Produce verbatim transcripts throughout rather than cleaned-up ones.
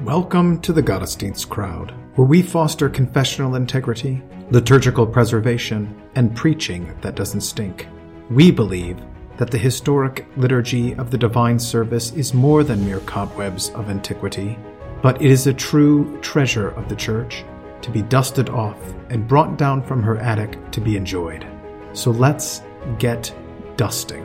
Welcome to the Gottesdienst Crowd, where we foster confessional integrity, liturgical preservation, and preaching that doesn't stink. We believe that the historic liturgy of the divine service is more than mere cobwebs of antiquity, but it is a true treasure of the Church, to be dusted off and brought down from her attic to be enjoyed. So let's get dusting.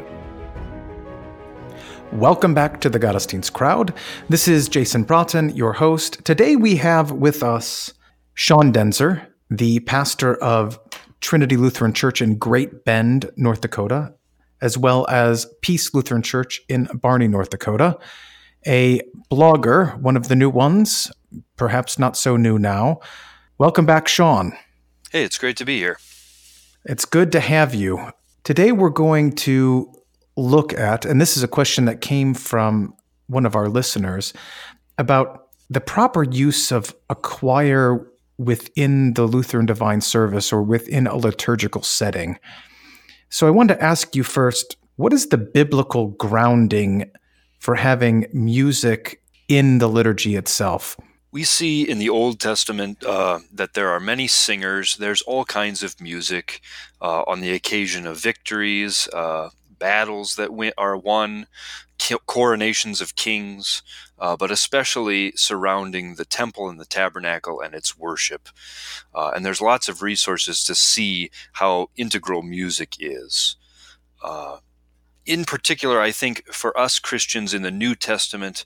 Welcome back to the Gottesdienst Crowd. This is Jason Broughton, your host. Today we have with us Sean Denzer, the pastor of Trinity Lutheran Church in Great Bend, North Dakota, as well as Peace Lutheran Church in Barney, North Dakota, a blogger, one of the new ones, perhaps not so new now. Welcome back, Sean. Hey, it's great to be here. It's good to have you. Today we're going to look at, and this is a question that came from one of our listeners, about the proper use of a choir within the Lutheran Divine Service or within a liturgical setting. So I wanted to ask you first, what is the biblical grounding for having music in the liturgy itself? We see in the Old Testament uh, that there are many singers. There's all kinds of music uh, on the occasion of victories, uh, battles that win- are won, coronations of kings, uh, but especially surrounding the temple and the tabernacle and its worship. Uh, and there's lots of resources to see how integral music is. Uh, in particular, I think for us Christians in the New Testament,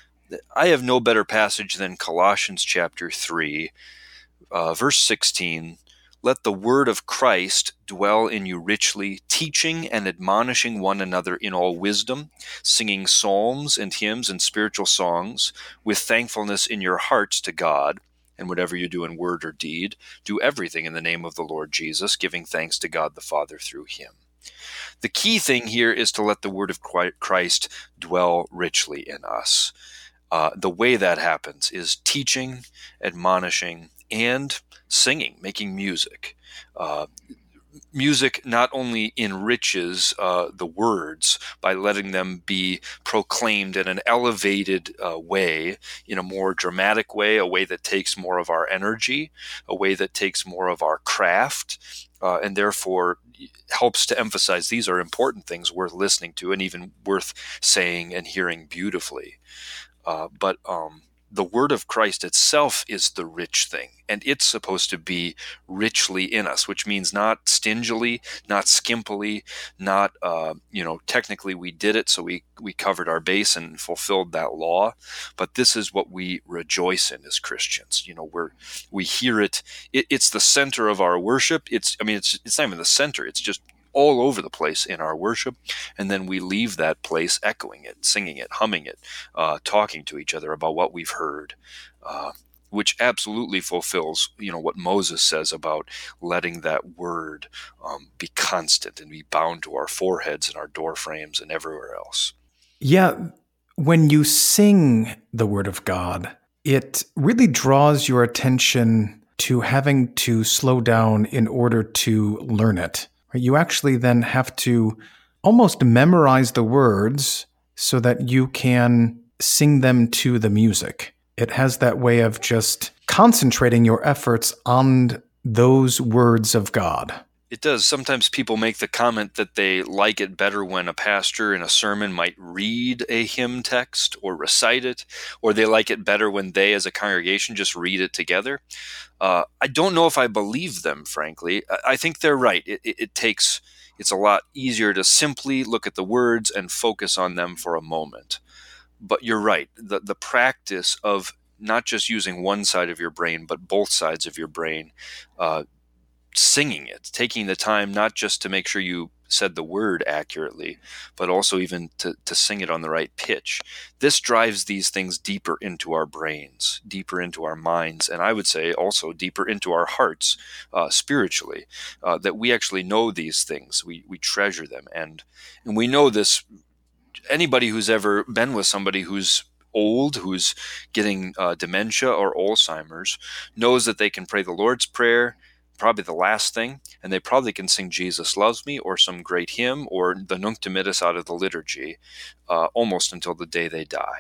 I have no better passage than Colossians chapter three, uh, verse sixteen. Let the word of Christ dwell in you richly, teaching and admonishing one another in all wisdom, singing psalms and hymns and spiritual songs with thankfulness in your hearts to God. And whatever you do in word or deed, do everything in the name of the Lord Jesus, giving thanks to God the Father through him. The key thing here is to let the word of Christ dwell richly in us. Uh, the way that happens is teaching, admonishing, and singing, making music. Uh, music not only enriches uh, the words by letting them be proclaimed in an elevated uh, way, in a more dramatic way, a way that takes more of our energy, a way that takes more of our craft, uh, and therefore helps to emphasize these are important things worth listening to and even worth saying and hearing beautifully. Uh, but um, the word of Christ itself is the rich thing, and it's supposed to be richly in us, which means not stingily, not skimpily, not, uh, you know, technically we did it, so we, we covered our base and fulfilled that law, but this is what we rejoice in as Christians. You know, we're, we hear it, it, it's the center of our worship. It's, I mean, it's, it's not even the center, it's just all over the place in our worship, and then we leave that place echoing it, singing it, humming it, uh, talking to each other about what we've heard, uh, which absolutely fulfills, you know, what Moses says about letting that word um, be constant and be bound to our foreheads and our door frames and everywhere else. Yeah, when you sing the word of God, it really draws your attention to having to slow down in order to learn it. You actually then have to almost memorize the words so that you can sing them to the music. It has that way of just concentrating your efforts on those words of God. It does. Sometimes people make the comment that they like it better when a pastor in a sermon might read a hymn text or recite it, or they like it better when they as a congregation just read it together. Uh, I don't know if I believe them, frankly. I, I think they're right. It, it, it takes, it's a lot easier to simply look at the words and focus on them for a moment. But you're right. The, the practice of not just using one side of your brain, but both sides of your brain, uh, singing it, taking the time not just to make sure you said the word accurately, but also even to, to sing it on the right pitch. This drives these things deeper into our brains, deeper into our minds, and I would say also deeper into our hearts uh, spiritually, uh, that we actually know these things, we we treasure them, and and we know this. Anybody who's ever been with somebody who's old, who's getting uh, dementia or Alzheimer's, knows that they can pray the Lord's Prayer, probably the last thing, and they probably can sing Jesus Loves Me or some great hymn or the Nunc Dimittis out of the liturgy uh, almost until the day they die.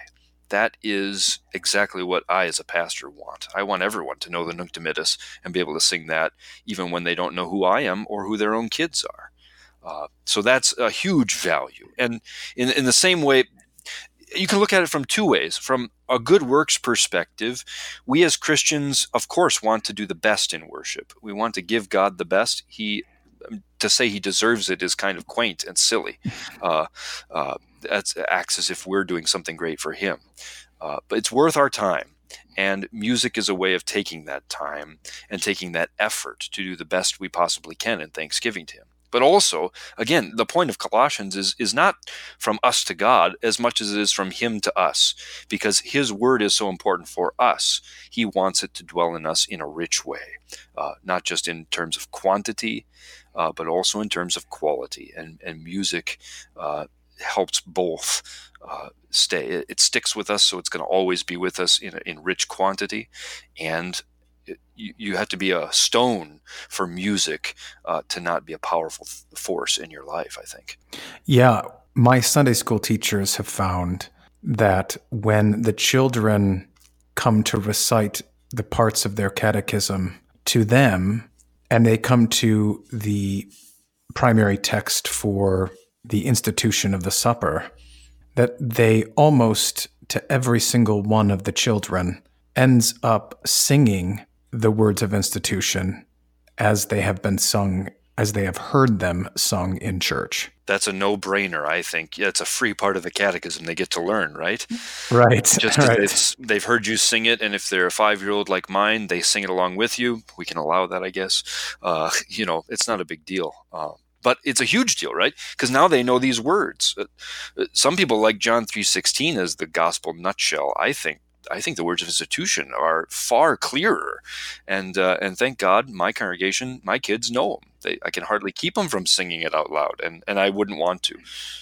that is exactly what I, as a pastor, want. I want everyone to know the Nunc Dimittis and be able to sing that even when they don't know who I am or who their own kids are. Uh, so that's a huge value. And in, in the same way, you can look at it from two ways. From a good works perspective, we as Christians, of course, want to do the best in worship. We want to give God the best. He to say he deserves it is kind of quaint and silly. Uh, uh, that acts as if we're doing something great for him. Uh, but it's worth our time. And music is a way of taking that time and taking that effort to do the best we possibly can in thanksgiving to him. But also, again, the point of Colossians is, is not from us to God as much as it is from him to us, because his word is so important for us. He wants it to dwell in us in a rich way, uh, not just in terms of quantity, uh, but also in terms of quality. And, and music uh, helps both uh, stay. It, it sticks with us, so it's going to always be with us in, in rich quantity, and You, you have to be a stone for music uh, to not be a powerful th- force in your life, I think. Yeah, my Sunday school teachers have found that when the children come to recite the parts of their catechism to them, and they come to the primary text for the institution of the supper, that they almost to every single one of the children ends up singing the words of institution as they have been sung, as they have heard them sung in church. That's a no-brainer, I think. Yeah, it's a free part of the catechism they get to learn, right? Right. Just as right. they've, they've heard you sing it, and if they're a five-year-old like mine, they sing it along with you. We can allow that, I guess. Uh, you know, it's not a big deal. Uh, but it's a huge deal, right? Because now they know these words. Uh, some people like John three sixteen as the gospel nutshell. I think I think the words of institution are far clearer, and uh, and thank God, my congregation, my kids know them. They, I can hardly keep them from singing it out loud, and, and I wouldn't want to.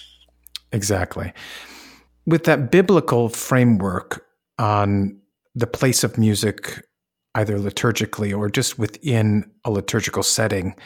Exactly. With that biblical framework on the place of music, either liturgically or just within a liturgical setting,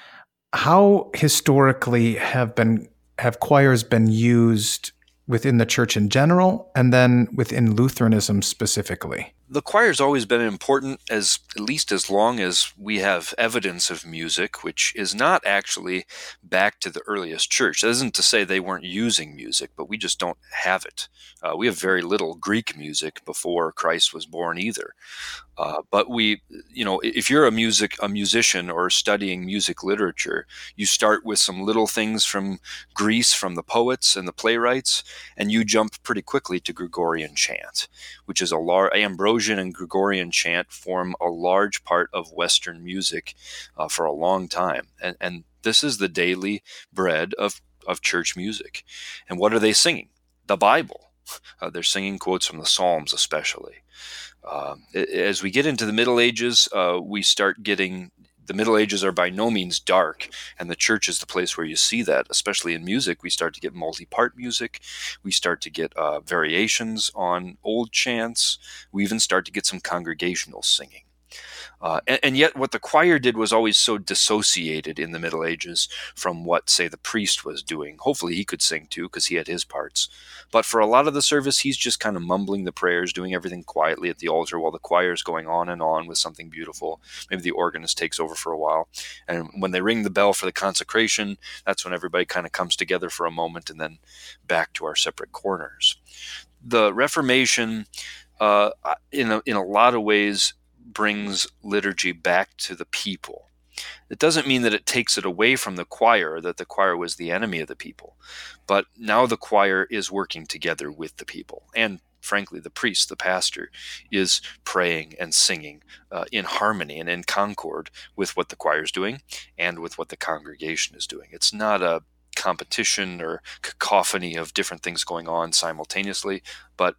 how historically have been have choirs been used within the church in general, and then within Lutheranism specifically? The choir's always been important, as at least as long as we have evidence of music, which is not actually back to the earliest church. That isn't to say they weren't using music, but we just don't have it. Uh, we have very little Greek music before Christ was born either. Uh, but we, you know, if you're a music, a musician or studying music literature, you start with some little things from Greece, from the poets and the playwrights, and you jump pretty quickly to Gregorian chant, which is a large, Ambrosian and Gregorian chant form a large part of Western music uh, for a long time. And, and this is the daily bread of, of church music. And what are they singing? The Bible. Uh, they're singing quotes from the Psalms especially. Uh, as we get into the Middle Ages, uh, we start getting, the Middle Ages are by no means dark, and the church is the place where you see that, especially in music. We start to get multi-part music. We start to get uh, variations on old chants. We even start to get some congregational singing. Uh, and, and yet what the choir did was always so dissociated in the Middle Ages from what, say, the priest was doing. Hopefully he could sing too, because he had his parts. But for a lot of the service, he's just kind of mumbling the prayers, doing everything quietly at the altar while the choir is going on and on with something beautiful. Maybe the organist takes over for a while. And when they ring the bell for the consecration, that's when everybody kind of comes together for a moment and then back to our separate corners. The Reformation, uh, in a, in a lot of ways, brings liturgy back to the people. It doesn't mean that it takes it away from the choir, that the choir was the enemy of the people. But now the choir is working together with the people. And frankly, the priest, the pastor, is praying and singing uh, in harmony and in concord with what the choir is doing and with what the congregation is doing. It's not a competition or cacophony of different things going on simultaneously, but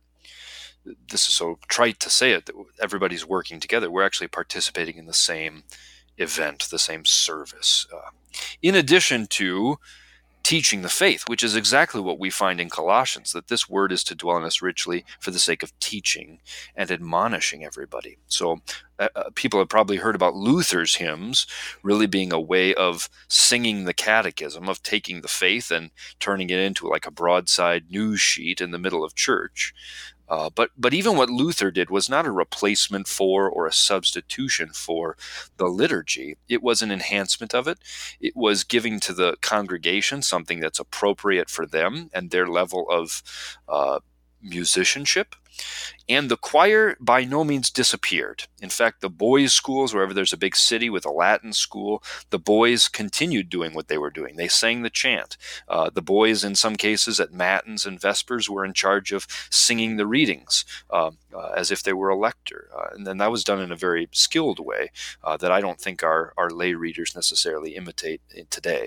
this is so trite to say it, that everybody's working together. We're actually participating in the same event, the same service. Uh, in addition to teaching the faith, which is exactly what we find in Colossians, that this word is to dwell in us richly for the sake of teaching and admonishing everybody. So Uh, uh, people have probably heard about Luther's hymns really being a way of singing the catechism, of taking the faith and turning it into like a broadside news sheet in the middle of church. Uh, but but even what Luther did was not a replacement for or a substitution for the liturgy. It was an enhancement of it. It was giving to the congregation something that's appropriate for them and their level of uh, musicianship. And the choir by no means disappeared. In fact, the boys' schools, wherever there's a big city with a Latin school, the boys continued doing what they were doing. They sang the chant. Uh, the boys, in some cases, at matins and vespers, were in charge of singing the readings uh, uh, as if they were a lector. Uh, and then that was done in a very skilled way uh, that I don't think our, our lay readers necessarily imitate today.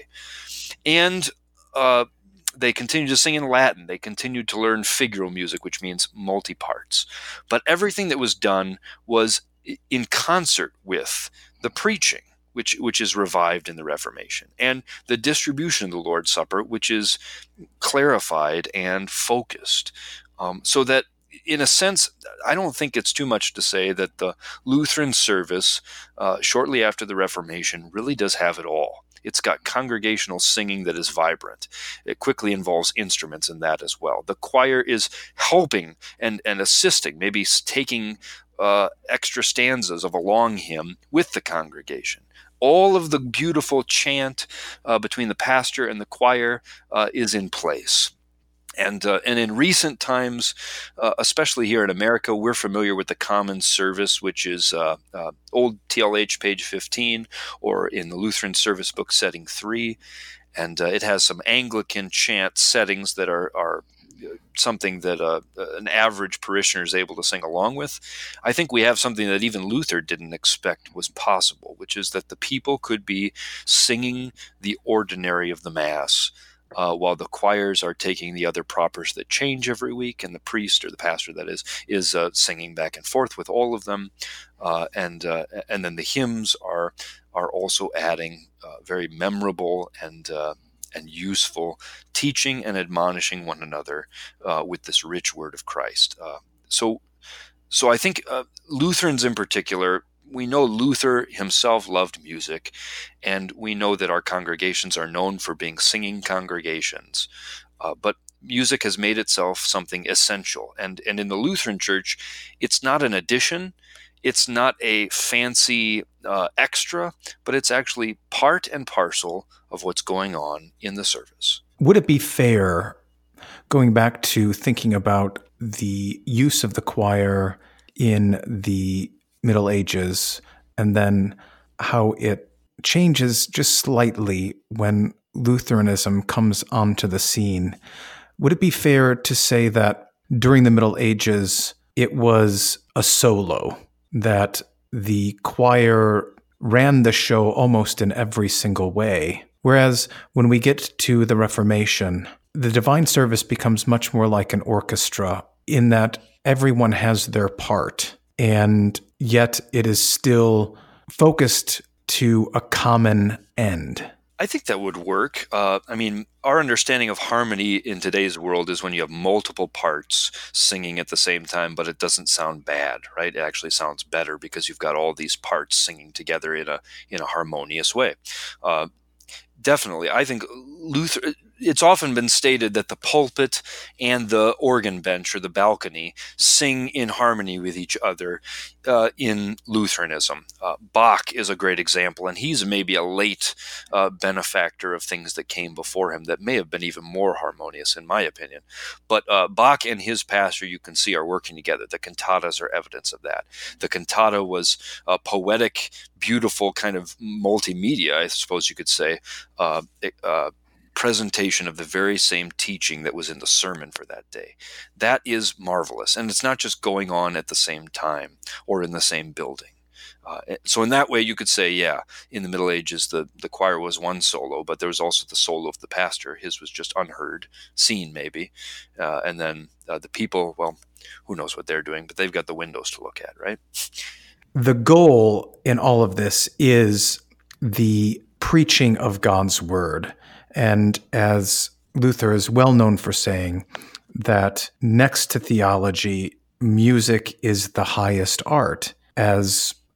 And uh, they continued to sing in Latin. They continued to learn figural music, which means multi-parts. But everything that was done was in concert with the preaching, which which is revived in the Reformation, and the distribution of the Lord's Supper, which is clarified and focused. Um, so that, in a sense, I don't think it's too much to say that the Lutheran service, uh, shortly after the Reformation, really does have it all. It's got congregational singing that is vibrant. It quickly involves instruments in that as well. The choir is helping and, and assisting, maybe taking uh, extra stanzas of a long hymn with the congregation. All of the beautiful chant uh, between the pastor and the choir uh, is in place. And uh, and in recent times, uh, especially here in America, we're familiar with the common service, which is uh, uh, Old T L H page fifteen, or in the Lutheran Service Book setting three. And uh, it has some Anglican chant settings that are, are something that uh, an average parishioner is able to sing along with. I think we have something that even Luther didn't expect was possible, which is that the people could be singing the ordinary of the Mass, Uh, while the choirs are taking the other propers that change every week, and the priest, or the pastor that is, is uh, singing back and forth with all of them. Uh, and uh, and then the hymns are are also adding uh, very memorable and uh, and useful teaching and admonishing one another uh, with this rich word of Christ. Uh, so, so I think uh, Lutherans in particular, we know Luther himself loved music, and we know that our congregations are known for being singing congregations. Uh, but music has made itself something essential. And, and in the Lutheran Church, it's not an addition, it's not a fancy uh, extra, but it's actually part and parcel of what's going on in the service. Would it be fair, going back to thinking about the use of the choir in the Middle Ages, and then how it changes just slightly when Lutheranism comes onto the scene, would it be fair to say that during the Middle Ages, it was a solo, that the choir ran the show almost in every single way? Whereas when we get to the Reformation, the divine service becomes much more like an orchestra, in that everyone has their part, and yet it is still focused to a common end. I think that would work. Uh, I mean, our understanding of harmony in today's world is when you have multiple parts singing at the same time, but it doesn't sound bad, right? It actually sounds better because you've got all these parts singing together in a in a harmonious way. Uh, definitely, I think Luther. It's often been stated that the pulpit and the organ bench, or the balcony, sing in harmony with each other uh, in Lutheranism. Uh, Bach is a great example, and he's maybe a late uh, benefactor of things that came before him that may have been even more harmonious, in my opinion. But uh, Bach and his pastor, you can see, are working together. The cantatas are evidence of that. The cantata was a poetic, beautiful kind of multimedia, I suppose you could say, uh, uh, presentation of the very same teaching that was in the sermon for that day. That is marvelous. And it's not just going on at the same time or in the same building. Uh, so in that way, you could say, yeah, in the Middle Ages, the, the choir was one solo, but there was also the solo of the pastor. His was just unheard, seen maybe. Uh, and then uh, the people, well, who knows what they're doing, but they've got the windows to look at, right? The goal in all of this is the preaching of God's word. And as Luther is well known for saying, that next to theology, music is the highest art. As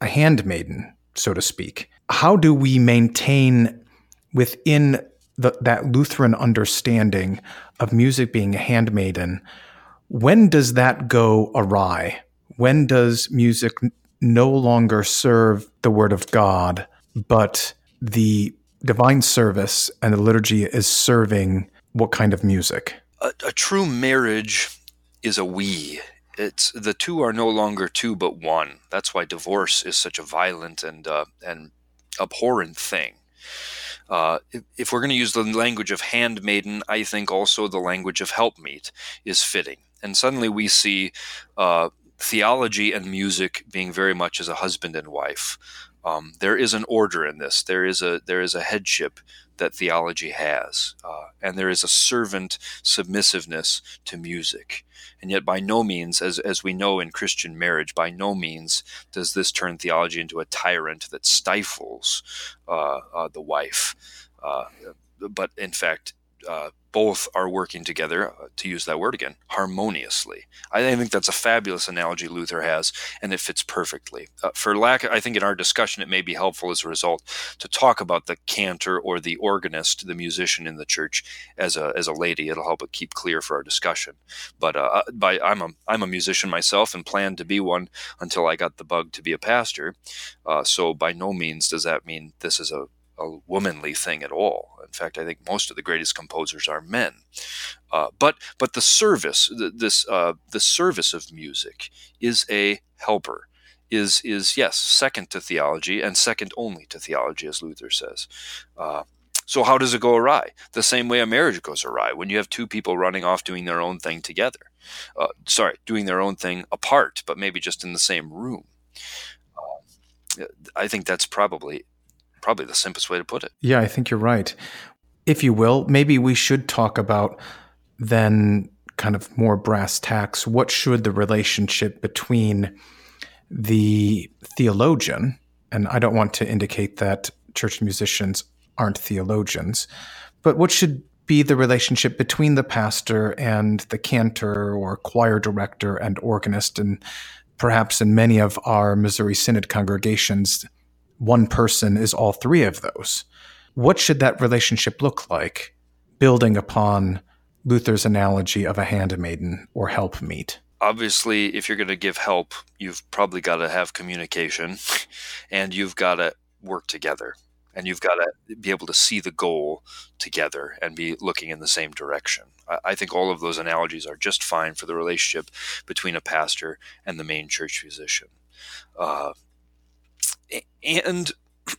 a handmaiden, so to speak. How do we maintain within the, that Lutheran understanding of music being a handmaiden? When does that go awry? When does music no longer serve the Word of God, but the divine service and the liturgy is serving what kind of music? A, a true marriage is a we. It's the two are no longer two but one. That's why divorce is such a violent and uh, and abhorrent thing. Uh, if, if we're going to use the language of handmaiden, I think also the language of helpmeet is fitting. And suddenly we see uh, theology and music being very much as a husband and wife. Um, there is an order in this. There is a there is a headship that theology has, uh, and there is a servant submissiveness to music. And yet, by no means, as as we know in Christian marriage, by no means does this turn theology into a tyrant that stifles uh, uh, the wife. Uh, but in fact, uh, both are working together, uh, to use that word again, harmoniously. I think that's a fabulous analogy Luther has, and it fits perfectly. Uh, for lack, I think in our discussion it may be helpful as a result to talk about the cantor or the organist, the musician in the church, as a as a lady. It'll help it keep clear for our discussion. But uh, by I'm a I'm a musician myself and planned to be one until I got the bug to be a pastor. Uh, so by no means does that mean this is a a womanly thing at all. In fact, I think most of the greatest composers are men. Uh, but but the service, the, this uh, the service of music is a helper. Is is yes, second to theology and second only to theology, as Luther says. Uh, so how does it go awry? The same way a marriage goes awry when you have two people running off doing their own thing together. Uh, sorry, doing their own thing apart, but maybe just in the same room. Uh, I think that's probably. Probably the simplest way to put it. Yeah, I think you're right. If you will, maybe we should talk about then kind of more brass tacks. What should the relationship between the theologian, and I don't want to indicate that church musicians aren't theologians, but what should be the relationship between the pastor and the cantor or choir director and organist? And perhaps in many of our Missouri Synod congregations, one person is all three of those. What should that relationship look like, building upon Luther's analogy of a handmaiden or helpmeet? Obviously, if you're going to give help, you've probably got to have communication, and you've got to work together, and you've got to be able to see the goal together and be looking in the same direction. I think all of those analogies are just fine for the relationship between a pastor and the main church musician. Uh, And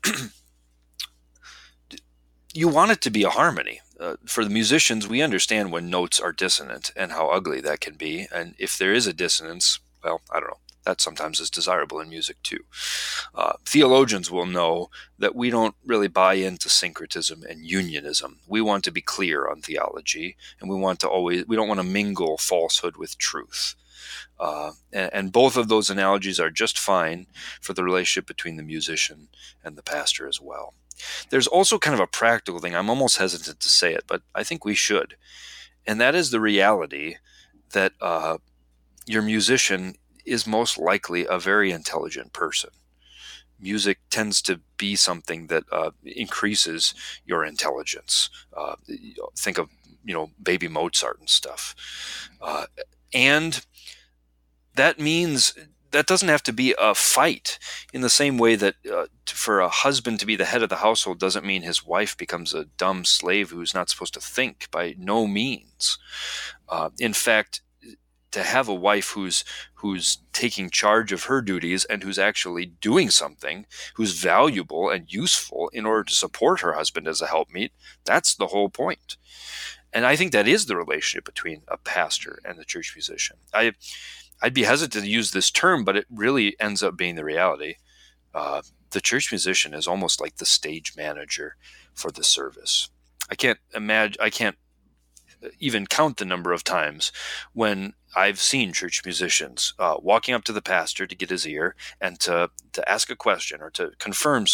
you want it to be a harmony. Uh, for the musicians, we understand when notes are dissonant and how ugly that can be. And if there is a dissonance, well, I don't know. That sometimes is desirable in music too. Uh, theologians will know that we don't really buy into syncretism and unionism. We want to be clear on theology, and we want to always we don't want to mingle falsehood with truth. Uh, and, and both of those analogies are just fine for the relationship between the musician and the pastor as well. There's also kind of a practical thing. I'm almost hesitant to say it, but I think we should. And that is the reality that uh, your musician is most likely a very intelligent person. Music tends to be something that uh, increases your intelligence. Uh, think of, you know, baby Mozart and stuff. Uh, and that means that doesn't have to be a fight in the same way that uh, for a husband to be the head of the household doesn't mean his wife becomes a dumb slave who's not supposed to think, by no means. Uh, in fact, to have a wife who's who's taking charge of her duties and who's actually doing something, who's valuable and useful in order to support her husband as a helpmeet, that's the whole point. And I think that is the relationship between a pastor and the church musician. I I'd be hesitant to use this term, but it really ends up being the reality. Uh, the church musician is almost like the stage manager for the service. I can't imagine, I can't even count the number of times when I've seen church musicians uh, walking up to the pastor to get his ear and to, to ask a question or to confirm something.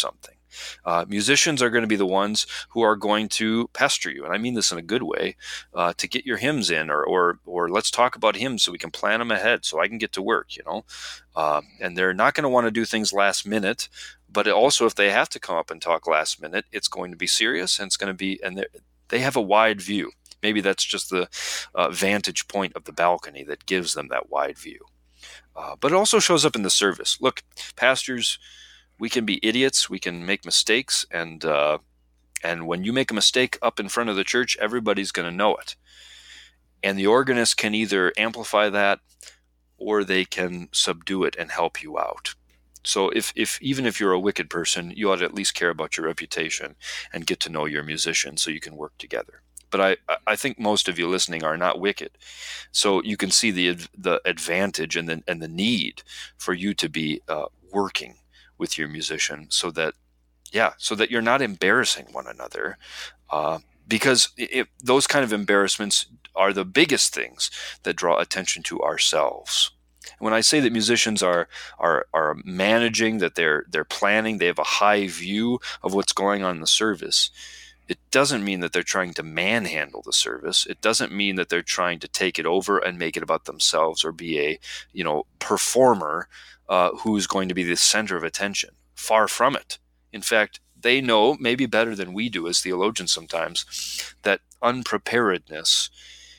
Uh, musicians are going to be the ones who are going to pester you, and I mean this in a good way, uh, to get your hymns in, or, or or let's talk about hymns so we can plan them ahead so I can get to work, you know. Uh, and they're not going to want to do things last minute, but also if they have to come up and talk last minute, it's going to be serious, and it's going to be, and they have a wide view. Maybe that's just the uh, vantage point of the balcony that gives them that wide view. Uh, but it also shows up in the service. Look, pastors, we can be idiots, we can make mistakes, and uh, and when you make a mistake up in front of the church, everybody's going to know it. And the organist can either amplify that, or they can subdue it and help you out. So if, if even if you're a wicked person, you ought to at least care about your reputation and get to know your musician so you can work together. But I, I think most of you listening are not wicked. So you can see the the advantage and the, and the need for you to be uh, working with your musician so that, yeah, so that you're not embarrassing one another. Uh, because it, those kind of embarrassments are the biggest things that draw attention to ourselves. When I say that musicians are are are managing, that they're they're planning, they have a high view of what's going on in the service, it doesn't mean that they're trying to manhandle the service. It doesn't mean that they're trying to take it over and make it about themselves or be a, you know, performer uh, who's going to be the center of attention. Far from it. In fact, they know, maybe better than we do as theologians sometimes, that unpreparedness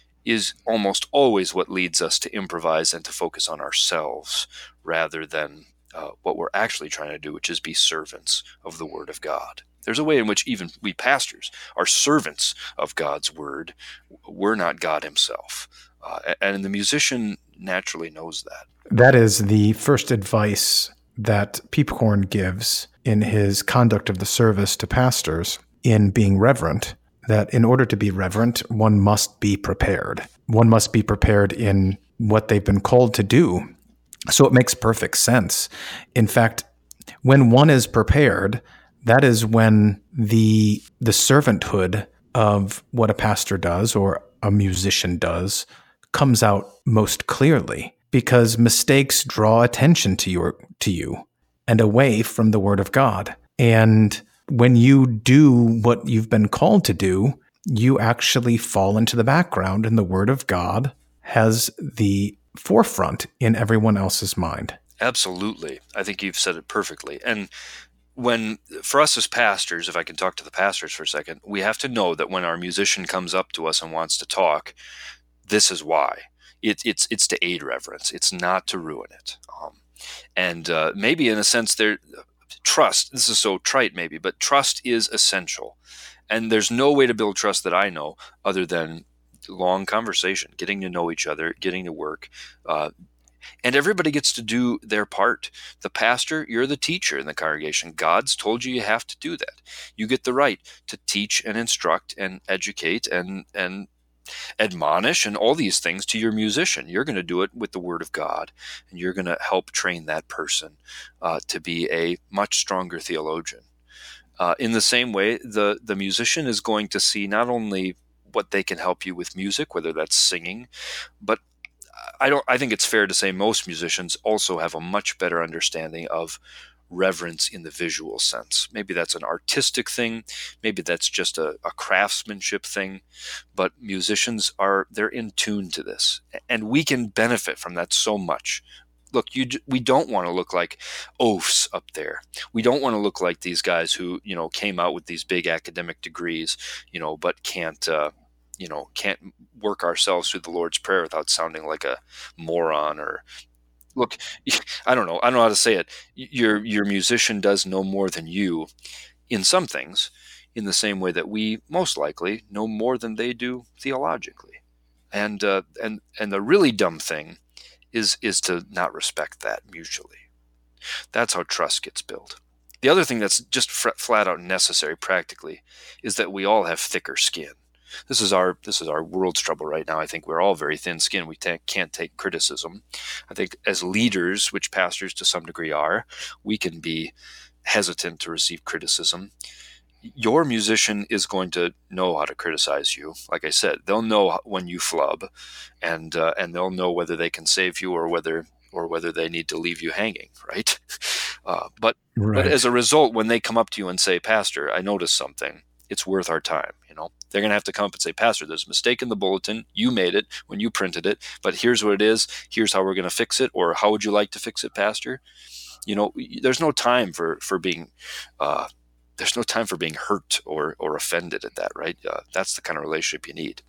is almost always what leads us to improvise and to focus on ourselves rather than uh, what we're actually trying to do, which is be servants of the Word of God. There's a way in which even we pastors are servants of God's Word. We're not God himself. Uh, and the musician naturally knows that. That is the first advice that Peepcorn gives in his conduct of the service to pastors in being reverent, that in order to be reverent, one must be prepared. One must be prepared in what they've been called to do. So it makes perfect sense. In fact, when one is prepared, that is when the the servanthood of what a pastor does or a musician does comes out most clearly, because mistakes draw attention to your to you and away from the Word of God. And when you do what you've been called to do, you actually fall into the background, and the Word of God has the forefront in everyone else's mind. Absolutely. I think you've said it perfectly. And when, for us as pastors, if I can talk to the pastors for a second, we have to know that when our musician comes up to us and wants to talk, this is why. It, it's it's to aid reverence. It's not to ruin it. Um, and uh, maybe in a sense, there trust, this is so trite maybe, but trust is essential. And there's no way to build trust that I know other than long conversation, getting to know each other, getting to work, uh, and everybody gets to do their part. The pastor, you're the teacher in the congregation. God's told you you have to do that. You get the right to teach and instruct and educate and and admonish and all these things to your musician. You're going to do it with the Word of God, and you're going to help train that person uh, to be a much stronger theologian. Uh, in the same way, the, the musician is going to see not only what they can help you with music, whether that's singing, but I don't. I think it's fair to say most musicians also have a much better understanding of reverence in the visual sense. Maybe that's an artistic thing. Maybe that's just a, a craftsmanship thing. But musicians are, they're in tune to this. And we can benefit from that so much. Look, you, we don't want to look like oafs up there. We don't want to look like these guys who, you know, came out with these big academic degrees, you know, but can't, uh, you know, can't work ourselves through the Lord's Prayer without sounding like a moron or, look, I don't know. I don't know how to say it. Your your musician does know more than you in some things, in the same way that we most likely know more than they do theologically. And uh, and and the really dumb thing is is to not respect that mutually. That's how trust gets built. The other thing that's just flat out necessary practically is that we all have thicker skin. This is our this is our world's trouble right now. I think we're all very thin-skinned. We ta- can't take criticism. I think as leaders, which pastors to some degree are, we can be hesitant to receive criticism. Your musician is going to know how to criticize you. Like I said, they'll know when you flub, and uh, and they'll know whether they can save you or whether or whether they need to leave you hanging. Right? Uh, but but as Right. a result, when they come up to you and say, Pastor, I noticed something, it's worth our time. You know, they're going to have to come up and say, Pastor, there's a mistake in the bulletin. You made it when you printed it, but here's what it is. Here's how we're going to fix it. Or how would you like to fix it, Pastor? You know, there's no time for, for being, uh, there's no time for being hurt or, or offended at that, right? Uh, that's the kind of relationship you need.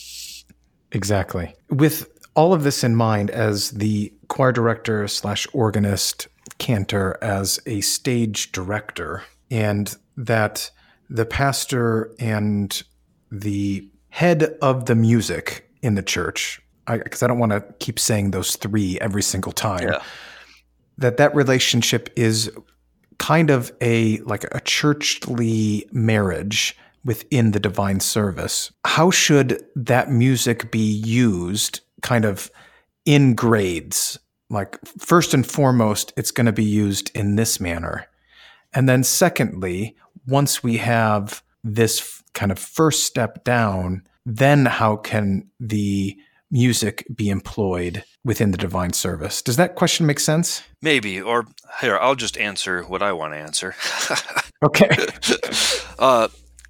Exactly. With all of this in mind, as the choir director slash organist, cantor, as a stage director, and that the pastor and the head of the music in the church, because I, I don't want to keep saying those three every single time, Yeah. that that relationship is kind of a like a churchly marriage within the divine service. How should that music be used kind of in grades? Like, first and foremost, it's going to be used in this manner. And then secondly, once we have this kind of first step down, then how can the music be employed within the divine service? Does that question make sense? Maybe. Or here, I'll just answer what I want to answer. Okay. uh,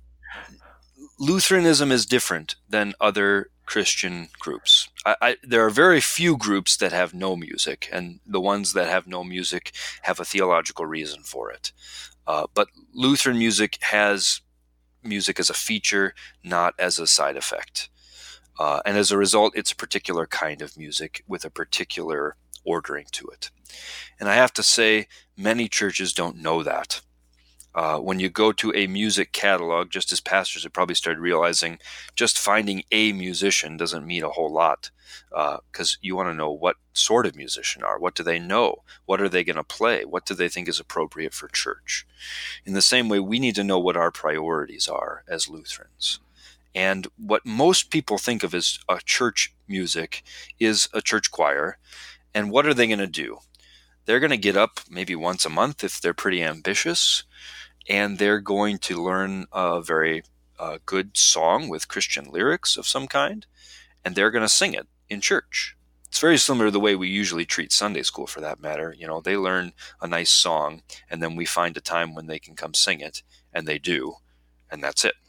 Lutheranism is different than other Christian groups. I, I, there are very few groups that have no music, and the ones that have no music have a theological reason for it. Uh, but Lutheran music has music as a feature, not as a side effect. Uh, and as a result, it's a particular kind of music with a particular ordering to it. And I have to say, many churches don't know that. Uh, when you go to a music catalog, just as pastors have probably started realizing, just finding a musician doesn't mean a whole lot, because uh, you want to know what sort of musician are. What do they know? What are they going to play? What do they think is appropriate for church? In the same way, we need to know what our priorities are as Lutherans. And what most people think of as a church music is a church choir. And what are they going to do? They're going to get up maybe once a month if they're pretty ambitious, and they're going to learn a very uh, good song with Christian lyrics of some kind, and they're going to sing it in church. It's very similar to the way we usually treat Sunday school, for that matter. You know, they learn a nice song, and then we find a time when they can come sing it, and they do, and that's it.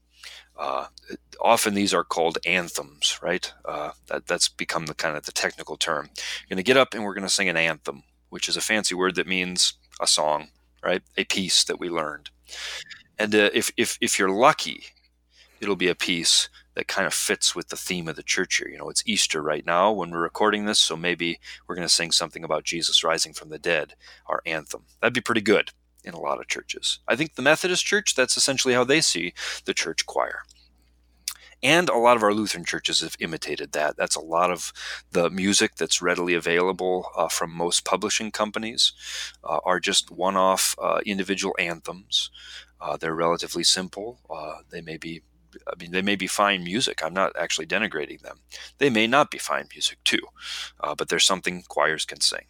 Uh, often these are called anthems, right? Uh, that, that's become the kind of the technical term. You're going to get up and we're going to sing an anthem, which is a fancy word that means a song, right? A piece that we learned. And uh, if, if, if you're lucky, it'll be a piece that kind of fits with the theme of the church here. You know, it's Easter right now when we're recording this, so maybe we're going to sing something about Jesus rising from the dead, our anthem. That'd be pretty good in a lot of churches. I think the Methodist Church, that's essentially how they see the church choir. And a lot of our Lutheran churches have imitated that. That's a lot of the music that's readily available uh, from most publishing companies uh, are just one-off uh, individual anthems. Uh, they're relatively simple. Uh, they may be, I mean, they may be fine music. I'm not actually denigrating them. They may not be fine music too, uh, but there's something choirs can sing.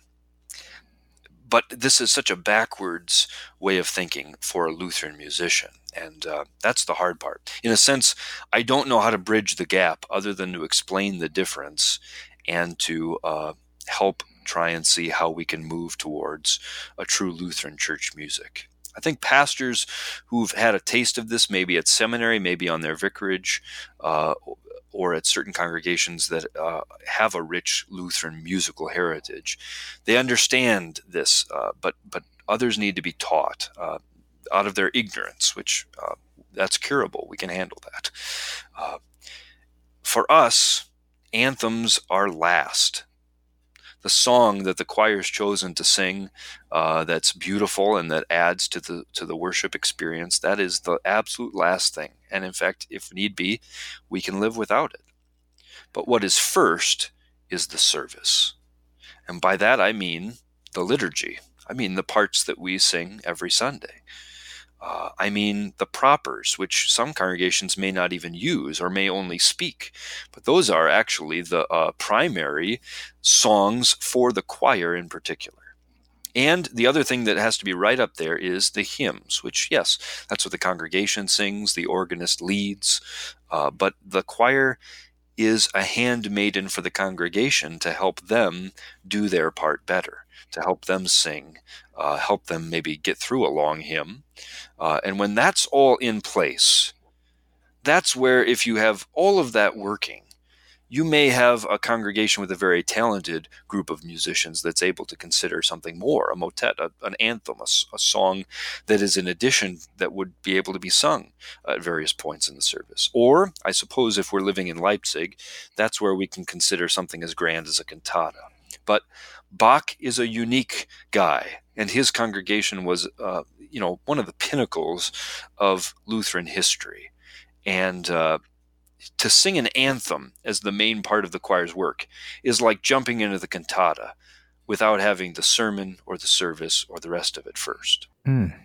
But this is such a backwards way of thinking for a Lutheran musician. And uh, that's the hard part. In a sense, I don't know how to bridge the gap other than to explain the difference and to uh, help try and see how we can move towards a true Lutheran church music. I think pastors who've had a taste of this, maybe at seminary, maybe on their vicarage, uh, or at certain congregations that uh, have a rich Lutheran musical heritage, they understand this, uh, but but others need to be taught uh, out of their ignorance, which uh, that's curable. We can handle that. Uh, for us, anthems are last. The song that the choir's chosen to sing, uh, that's beautiful and that adds to the to the worship experience, that is the absolute last thing. And in fact, if need be, we can live without it. But what is first is the service. And by that I mean the liturgy. I mean the parts that we sing every Sunday. Uh, I mean the propers, which some congregations may not even use or may only speak. But those are actually the uh, primary songs for the choir in particular. And the other thing that has to be right up there is the hymns, which, yes, that's what the congregation sings, the organist leads. Uh, but the choir is a handmaiden for the congregation to help them do their part better, to help them sing, uh, help them maybe get through a long hymn. Uh, and when that's all in place, that's where, if you have all of that working, you may have a congregation with a very talented group of musicians that's able to consider something more, a motet, a, an anthem, a, a song that is in addition that would be able to be sung at various points in the service. Or, I suppose, if we're living in Leipzig, that's where we can consider something as grand as a cantata. But Bach is a unique guy, and his congregation was, uh, you know, one of the pinnacles of Lutheran history. And uh, to sing an anthem as the main part of the choir's work is like jumping into the cantata without having the sermon or the service or the rest of it first. Mm.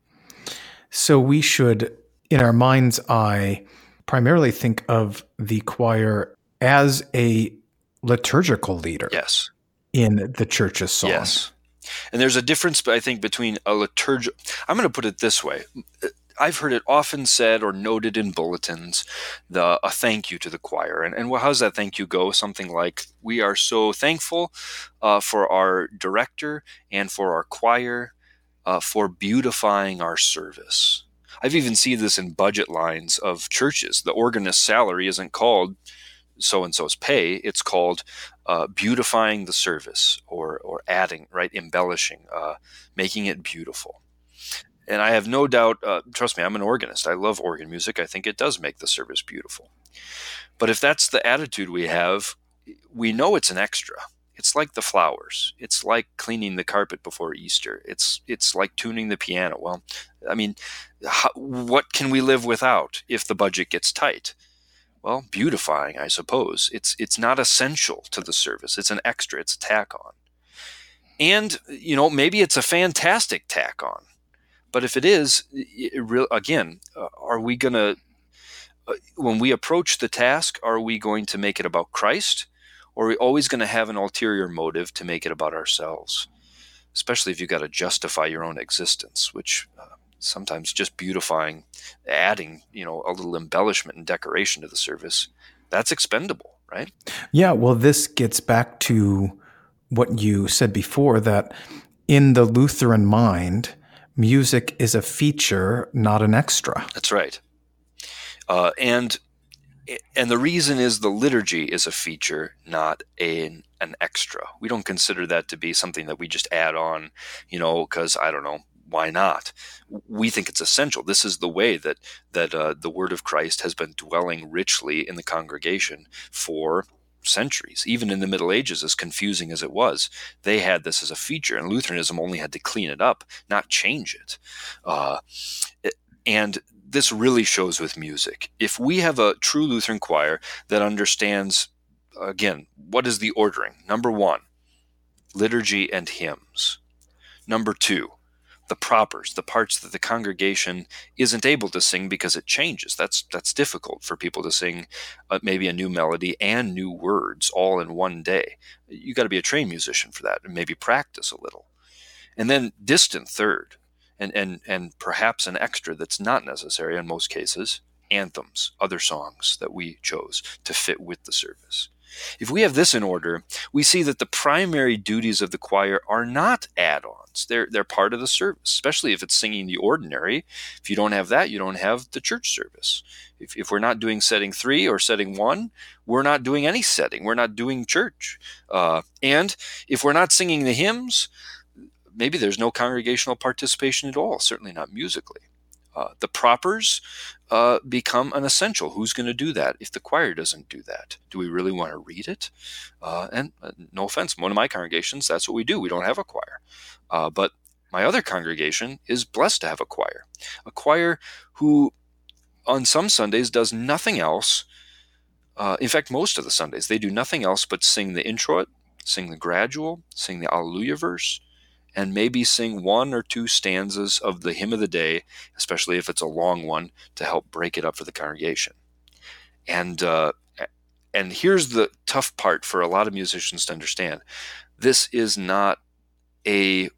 So we should, in our mind's eye, primarily think of the choir as a liturgical leader. Yes. In the church's song. Yes. And there's a difference, I think, between a liturgical... I'm going to put it this way. I've heard it often said or noted in bulletins, the a thank you to the choir. And, and well, how does that thank you go? Something like, we are so thankful uh, for our director and for our choir uh, for beautifying our service. I've even seen this in budget lines of churches. The organist's salary isn't called so-and-so's pay. It's called uh, beautifying the service, or or adding, right, embellishing, uh, making it beautiful. And I have no doubt, uh, trust me, I'm an organist. I love organ music. I think it does make the service beautiful. But if that's the attitude we have, we know it's an extra. It's like the flowers. It's like cleaning the carpet before Easter. It's it's like tuning the piano. Well, I mean, how, what can we live without if the budget gets tight? Well, beautifying, I suppose. It's it's not essential to the service. It's an extra. It's a tack on. And, you know, maybe it's a fantastic tack on. But if it is, it re- again, uh, are we going to, uh, when we approach the task, are we going to make it about Christ? Or are we always going to have an ulterior motive to make it about ourselves? Especially if you've got to justify your own existence, which uh, sometimes just beautifying, adding, you know, a little embellishment and decoration to the service, that's expendable, right? Yeah, well, this gets back to what you said before, that in the Lutheran mind, music is a feature, not an extra. That's right. Uh, and and the reason is the liturgy is a feature, not an, an extra. We don't consider that to be something that we just add on, you know, because, I don't know, why not? We think it's essential. This is the way that that uh, the word of Christ has been dwelling richly in the congregation for centuries. Even in the Middle Ages, as confusing as it was, they had this as a feature, and Lutheranism only had to clean it up, not change it. Uh, and this really shows with music. If we have a true Lutheran choir that understands, again, what is the ordering? Number one, liturgy and hymns. Number two, the propers, the parts that the congregation isn't able to sing because it changes. That's that's difficult for people to sing uh, maybe a new melody and new words all in one day. You got to be a trained musician for that, and maybe practice a little. And then distant third, and and and perhaps an extra that's not necessary in most cases, anthems, other songs that we chose to fit with the service. If we have this in order, we see that the primary duties of the choir are not add-ons. They're they're part of the service, especially if it's singing the ordinary. If you don't have that, you don't have the church service. If, if we're not doing setting three or setting one, we're not doing any setting. We're not doing church. Uh, and if we're not singing the hymns, maybe there's no congregational participation at all, certainly not musically. Uh, the propers uh, become an essential. Who's going to do that if the choir doesn't do that? Do we really want to read it? Uh, and uh, no offense, one of my congregations, that's what we do. We don't have a choir. Uh, but my other congregation is blessed to have a choir. A choir who on some Sundays does nothing else. Uh, in fact, most of the Sundays, they do nothing else but sing the introit, sing the gradual, sing the Alleluia verse, and maybe sing one or two stanzas of the hymn of the day, especially if it's a long one, to help break it up for the congregation. And uh, and here's the tough part for a lot of musicians to understand. This is not a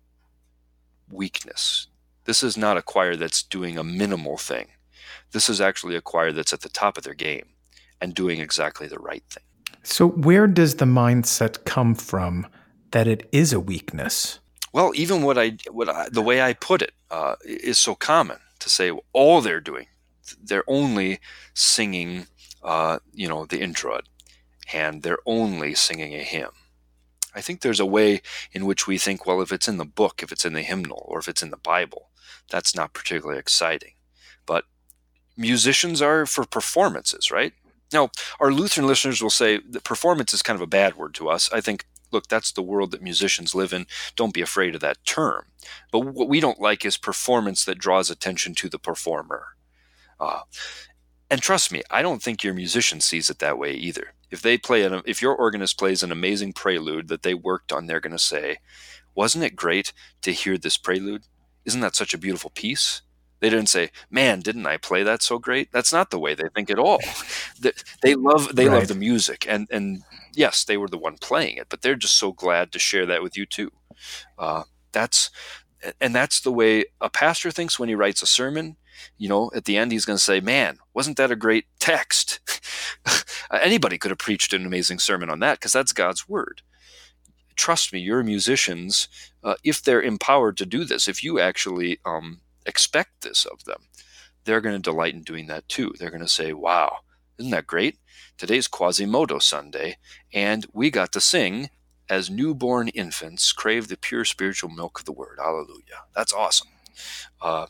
weakness. This is not a choir that's doing a minimal thing. This is actually a choir that's at the top of their game. and doing exactly the right thing. So where does the mindset come from that it is a weakness? Well, even what I, what I, the way I put it uh, is so common to say well, all they're doing, they're only singing, uh, you know, the introit, and they're only singing a hymn. I think there's a way in which we think, well, if it's in the book, if it's in the hymnal, or if it's in the Bible, that's not particularly exciting. But musicians are for performances, right? Now, our Lutheran listeners will say that performance is kind of a bad word to us. I think, look, that's the world that musicians live in. Don't be afraid of that term. But what we don't like is performance that draws attention to the performer. Uh, and trust me, I don't think your musician sees it that way either. If they play an, if your organist plays an amazing prelude that they worked on, they're going to say, "Wasn't it great to hear this prelude? Isn't that such a beautiful piece?" They didn't say, "Man, didn't I play that so great?" That's not the way they think at all. They, they love they Right. love the music, and and yes, they were the one playing it, but they're just so glad to share that with you too. Uh, that's and that's the way a pastor thinks when he writes a sermon. You know, at the end, he's going to say, "Man, wasn't that a great text?" Anybody could have preached an amazing sermon on that because that's God's word. Trust me, your musicians, uh, if they're empowered to do this, if you actually um, expect this of them, they're going to delight in doing that too. They're going to say, "Wow, isn't that great? Today's Quasimodo Sunday, and we got to sing as newborn infants crave the pure spiritual milk of the word. Hallelujah." That's awesome. Uh,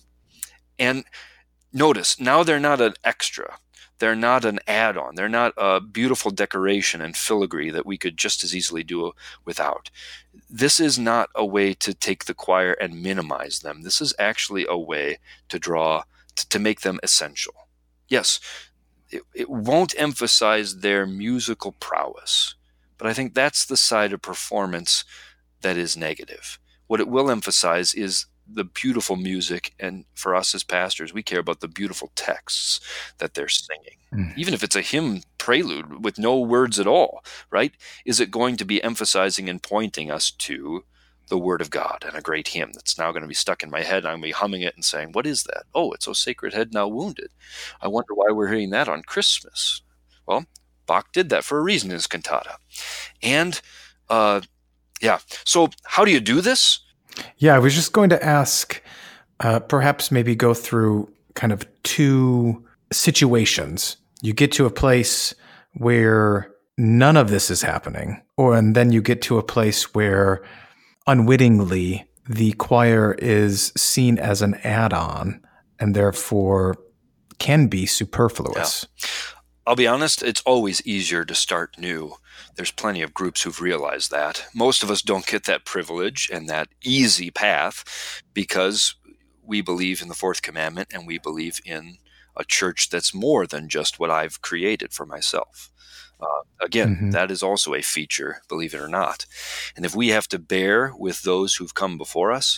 and notice, now they're not an extra. They're not an add-on. They're not a beautiful decoration and filigree that we could just as easily do without. This is not a way to take the choir and minimize them. This is actually a way to draw, to, to make them essential. Yes, it, it won't emphasize their musical prowess, but I think that's the side of performance that is negative. What it will emphasize is the beautiful music, and for us as pastors, we care about the beautiful texts that they're singing. Mm. Even if it's a hymn prelude with no words at all, right? Is it going to be emphasizing and pointing us to the Word of God and a great hymn that's now going to be stuck in my head? I'm going to be humming it and saying, "What is that? Oh, it's O Sacred Head Now Wounded. I wonder why we're hearing that on Christmas." Well, Bach did that for a reason in his cantata. And, uh, yeah, so how do you do this? Yeah, I was just going to ask, uh, perhaps maybe go through kind of two situations. You get to a place where none of this is happening, or and then you get to a place where unwittingly the choir is seen as an add-on and therefore can be superfluous. Yeah. I'll be honest, it's always easier to start new. There's plenty of groups who've realized that. Most of us don't get that privilege and that easy path because we believe in the fourth commandment and we believe in a church that's more than just what I've created for myself. Uh, again, mm-hmm. that is also a feature, believe it or not. And if we have to bear with those who've come before us,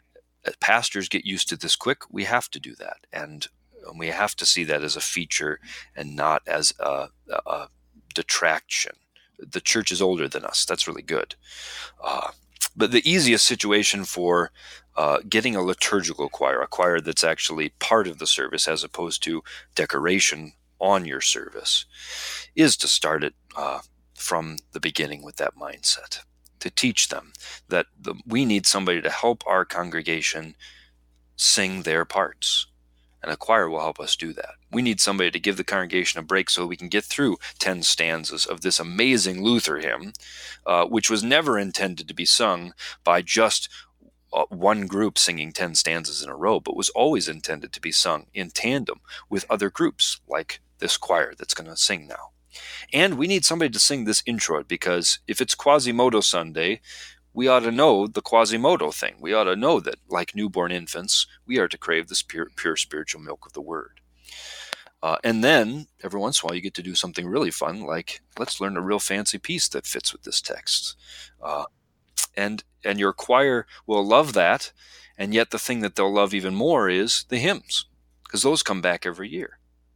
pastors get used to this quick, we have to do that. And And we have to see that as a feature and not as a, a detraction. The church is older than us. That's really good. Uh, but the easiest situation for uh, getting a liturgical choir, a choir that's actually part of the service as opposed to decoration on your service, is to start it uh, from the beginning with that mindset, to teach them that the, we need somebody to help our congregation sing their parts. And a choir will help us do that. We need somebody to give the congregation a break so we can get through ten stanzas of this amazing Luther hymn, uh, which was never intended to be sung by just uh, one group singing ten stanzas in a row, but was always intended to be sung in tandem with other groups, like this choir that's going to sing now. And we need somebody to sing this introit, because if it's Quasimodo Sunday, we ought to know the Quasimodo thing. We ought to know that, like newborn infants, we are to crave this pure, pure spiritual milk of the Word. Uh, and then, every once in a while, you get to do something really fun, like, let's learn a real fancy piece that fits with this text. Uh, and and your choir will love that, and yet the thing that they'll love even more is the hymns, because those come back every year.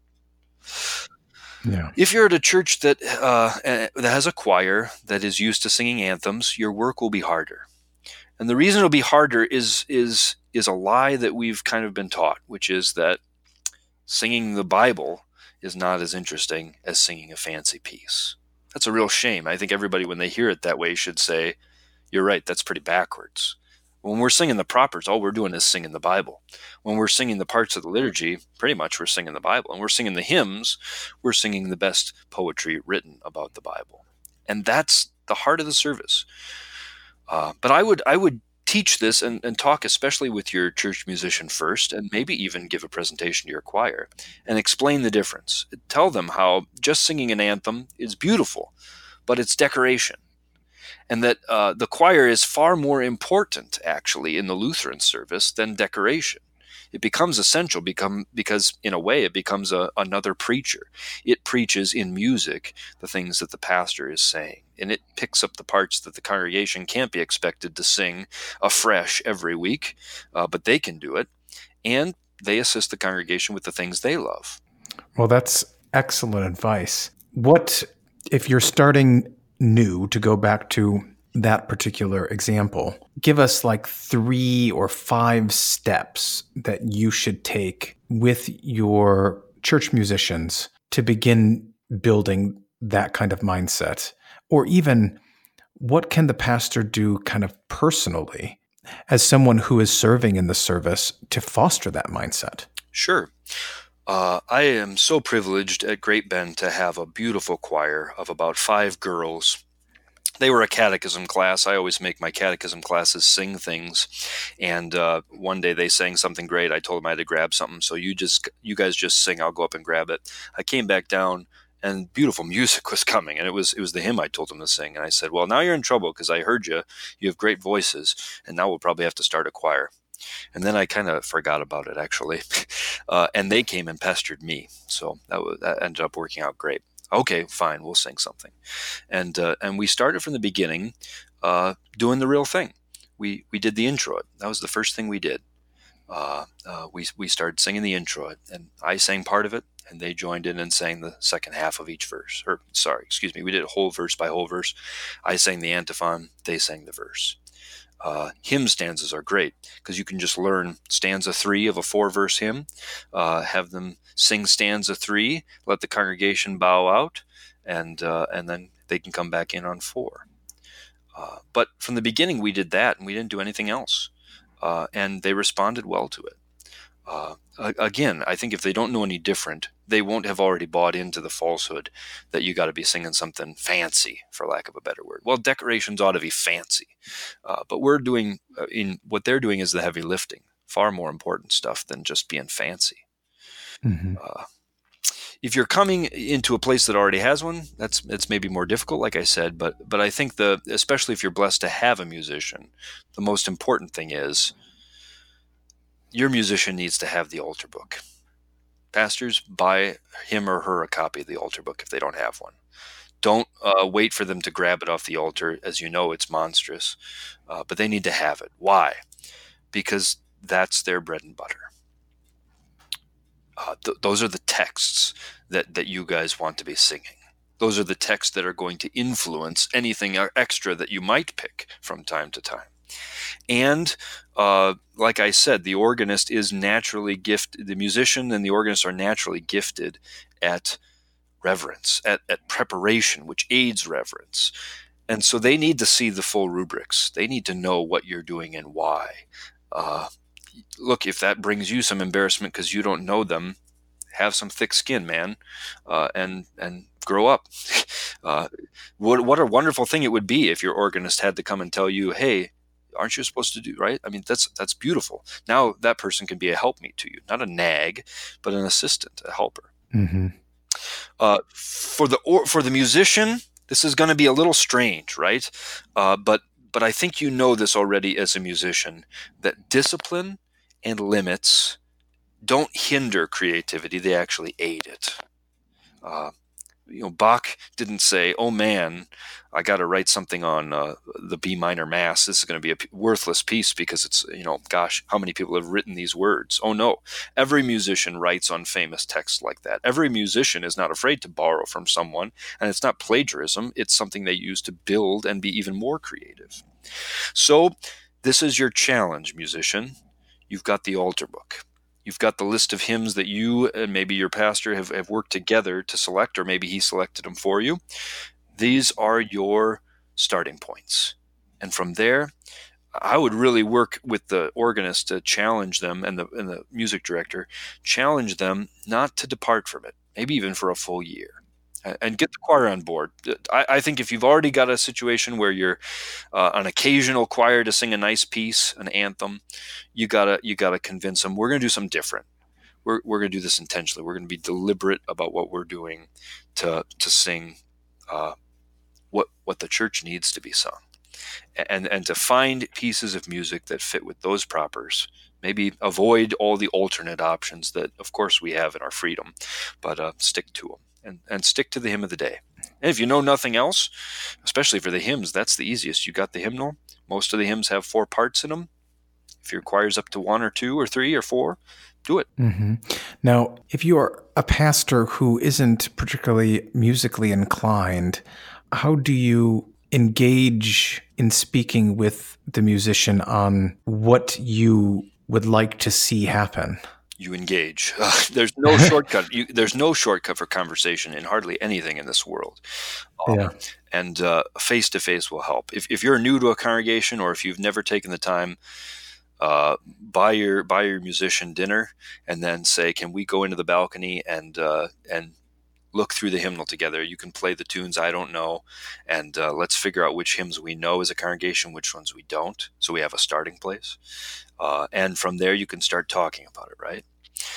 Yeah. If you're at a church that uh, that has a choir that is used to singing anthems, your work will be harder. And the reason it'll be harder is is is a lie that we've kind of been taught, which is that singing the Bible is not as interesting as singing a fancy piece. That's a real shame. I think everybody, when they hear it that way, should say, you're right, that's pretty backwards. When we're singing the propers, all we're doing is singing the Bible. When we're singing the parts of the liturgy, pretty much we're singing the Bible. And we're singing the hymns, we're singing the best poetry written about the Bible. And that's the heart of the service. Uh, but I would I would teach this and, and talk especially with your church musician first, and maybe even give a presentation to your choir and explain the difference. Tell them how just singing an anthem is beautiful, but it's decoration. And that uh, the choir is far more important, actually, in the Lutheran service than decoration. It becomes essential become, because, in a way, it becomes a, another preacher. It preaches in music the things that the pastor is saying, and it picks up the parts that the congregation can't be expected to sing afresh every week, uh, but they can do it, and they assist the congregation with the things they love. Well, that's excellent advice. What, if you're starting new, to go back to that particular example, give us like three or five steps that you should take with your church musicians to begin building that kind of mindset. Or even what can the pastor do kind of personally as someone who is serving in the service to foster that mindset? Sure. Uh, I am so privileged at Great Bend to have a beautiful choir of about five girls. They were a catechism class. I always make my catechism classes sing things. And uh, one day they sang something great. I told them I had to grab something. So you just, you guys just sing. I'll go up and grab it. I came back down and beautiful music was coming. And it was, it was the hymn I told them to sing. And I said, well, now you're in trouble because I heard you. You have great voices. And now we'll probably have to start a choir. And then I kind of forgot about it, actually. Uh, and they came and pestered me. So that, was, that ended up working out great. Okay, fine, we'll sing something. And uh, and we started from the beginning uh, doing the real thing. We we did the introit. That was the first thing we did. Uh, uh, we, we started singing the introit. And I sang part of it, and they joined in and sang the second half of each verse. Or, sorry, excuse me, we did it whole verse by whole verse. I sang the antiphon, they sang the verse. Uh, hymn stanzas are great because you can just learn stanza three of a four-verse hymn, uh, have them sing stanza three, let the congregation bow out, and uh, and then they can come back in on four. Uh, but from the beginning, we did that, and we didn't do anything else, uh, and they responded well to it. Uh, again, I think if they don't know any different, they won't have already bought into the falsehood that you got to be singing something fancy, for lack of a better word. Well, decorations ought to be fancy, uh, but we're doing uh, in what they're doing is the heavy lifting, far more important stuff than just being fancy. Mm-hmm. Uh, if you're coming into a place that already has one, that's it's maybe more difficult, like I said. But but I think the especially if you're blessed to have a musician, the most important thing is your musician needs to have the altar book. Pastors, buy him or her a copy of the altar book if they don't have one. Don't uh, wait for them to grab it off the altar. As you know, it's monstrous, uh, but they need to have it. Why? Because that's their bread and butter. Uh, th- those are the texts that, that you guys want to be singing. Those are the texts that are going to influence anything extra that you might pick from time to time. And uh, like I said, the organist is naturally gifted, the musician and the organist are naturally gifted at reverence, at, at preparation, which aids reverence. And so they need to see the full rubrics. They need to know what you're doing and why. Uh, look, if that brings you some embarrassment because you don't know them, have some thick skin, man, uh, and and grow up. uh, what, what a wonderful thing it would be if your organist had to come and tell you, hey, aren't you supposed to do right? I mean, that's that's beautiful. Now that person can be a helpmeet to you, not a nag, but an assistant, a helper. Mm-hmm. Uh, for the or, for the musician, this is going to be a little strange, right? Uh, but but I think you know this already as a musician, that discipline and limits don't hinder creativity; they actually aid it. Uh, You know, Bach didn't say, oh man, I got to write something on uh, the B minor mass. This is going to be a p- worthless piece because it's, you know, gosh, how many people have written these words? Oh no, every musician writes on famous texts like that. Every musician is not afraid to borrow from someone, and it's not plagiarism. It's something they use to build and be even more creative. So this is your challenge, musician. You've got the altar book. You've got the list of hymns that you and maybe your pastor have, have worked together to select, or maybe he selected them for you. These are your starting points. And from there, I would really work with the organist to challenge them, and the and the music director, challenge them not to depart from it, maybe even for a full year, and, and get the choir on board. I, I think if you've already got a situation where you're uh, an occasional choir to sing a nice piece, an anthem, you gotta you gotta convince them we're going to do something different. We're we're going to do this intentionally. We're going to be deliberate about what we're doing to to sing uh, what what the church needs to be sung. And and to find pieces of music that fit with those propers. Maybe avoid all the alternate options that, of course, we have in our freedom, but uh, stick to them, and, and stick to the hymn of the day. And if you know nothing else, especially for the hymns, that's the easiest. You got the hymnal. Most of the hymns have four parts in them. If your choir's up to one or two or three or four, do it. Mm-hmm. Now, if you are a pastor who isn't particularly musically inclined, how do you engage in speaking with the musician on what you would like to see happen? You engage. Uh, there's no shortcut. You, there's no shortcut for conversation in hardly anything in this world. Um, yeah. And uh, face-to-face will help. If, if you're new to a congregation, or if you've never taken the time, uh, buy your buy your musician dinner, and then say, "Can we go into the balcony and uh, and look through the hymnal together? You can play the tunes I don't know, and uh, let's figure out which hymns we know as a congregation, which ones we don't, so we have a starting place." Uh, and from there, you can start talking about it, right?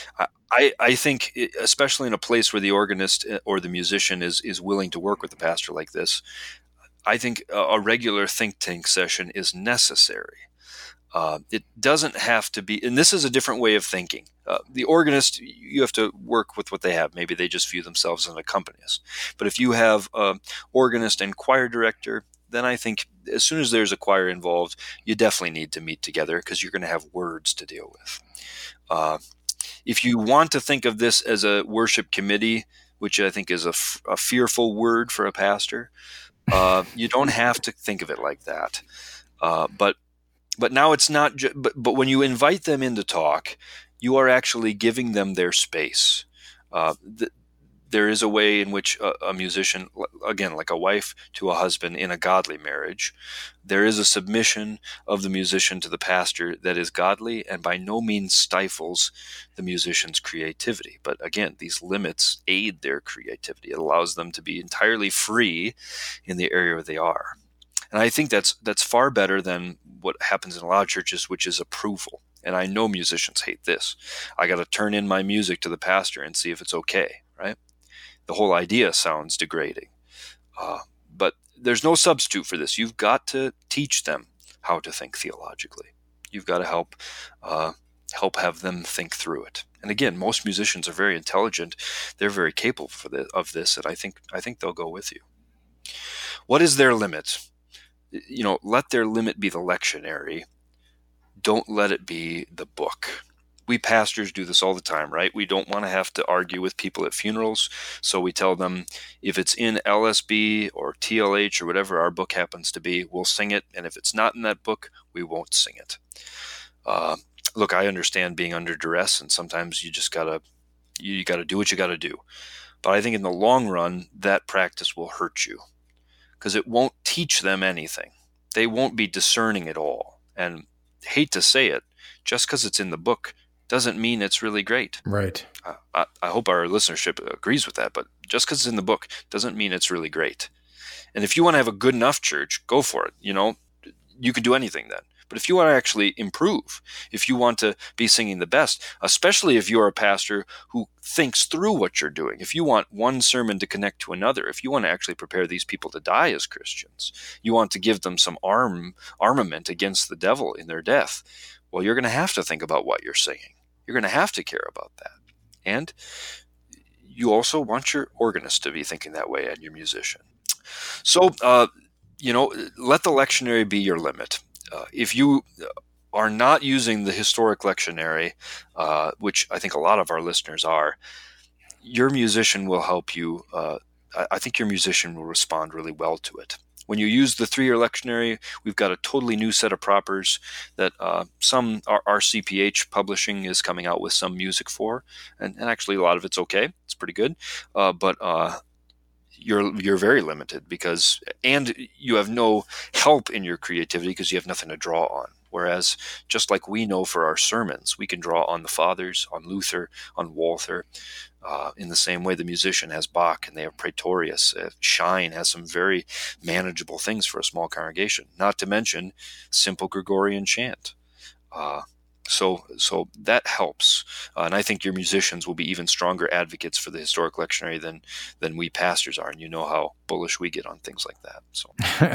I, I think, especially in a place where the organist or the musician is, is willing to work with the pastor like this, I think a regular think tank session is necessary. Uh, it doesn't have to be, and this is a different way of thinking. Uh, the organist, you have to work with what they have. Maybe they just view themselves as an accompanist. But if you have an organist and choir director, then I think as soon as there's a choir involved, you definitely need to meet together, because you're going to have words to deal with. Uh, if you want to think of this as a worship committee, which I think is a, f- a fearful word for a pastor, uh, you don't have to think of it like that. Uh, but But now it's not, ju- but, but when you invite them in to talk, you are actually giving them their space. Uh, th- there is a way in which a, a musician, again, like a wife to a husband in a godly marriage, there is a submission of the musician to the pastor that is godly and by no means stifles the musician's creativity. But again, these limits aid their creativity. It allows them to be entirely free in the area where they are. And I think that's that's far better than what happens in a lot of churches, which is approval. And I know musicians hate this. I got to turn in my music to the pastor and see if it's okay, right? The whole idea sounds degrading. Uh, but there's no substitute for this. You've got to teach them how to think theologically. You've got to help uh, help have them think through it. And again, most musicians are very intelligent. They're very capable for the, of this, and I think I think they'll go with you. What is their limit? You know, let their limit be the lectionary. Don't let it be the book. We pastors do this all the time, right? We don't want to have to argue with people at funerals, so we tell them if it's in L S B or T L H or whatever our book happens to be, we'll sing it, and if it's not in that book, we won't sing it. Uh, look, I understand being under duress, and sometimes you just gotta you gotta do what you gotta do. But I think in the long run, that practice will hurt you, because it won't teach them anything. They won't be discerning at all. And hate to say it, just because it's in the book doesn't mean it's really great. Right. I, I, I hope our listenership agrees with that, but just because it's in the book doesn't mean it's really great. And if you want to have a good enough church, go for it. You know, you can do anything then. But if you want to actually improve, if you want to be singing the best, especially if you're a pastor who thinks through what you're doing, if you want one sermon to connect to another, if you want to actually prepare these people to die as Christians, you want to give them some arm armament against the devil in their death, well, you're going to have to think about what you're singing. You're going to have to care about that. And you also want your organist to be thinking that way, and your musician. So, uh, you know, let the lectionary be your limit. Uh, if you are not using the historic lectionary, uh, which I think a lot of our listeners are, your musician will help you. Uh, I, I think your musician will respond really well to it. when you use the three-year lectionary, we've got a totally new set of propers that uh, some our, our C P H publishing is coming out with some music for, and, and actually a lot of it's okay. It's pretty good, uh, but uh, you're you're very limited because, and you have no help in your creativity because you have nothing to draw on. Whereas, just like we know for our sermons, we can draw on the fathers, on Luther, on Walther. Uh, in the same way, the musician has Bach and they have Praetorius. Uh, Schein has some very manageable things for a small congregation, not to mention simple Gregorian chant. Uh, so so that helps. Uh, and I think your musicians will be even stronger advocates for the historic lectionary than, than we pastors are. And you know how bullish we get on things like that. So,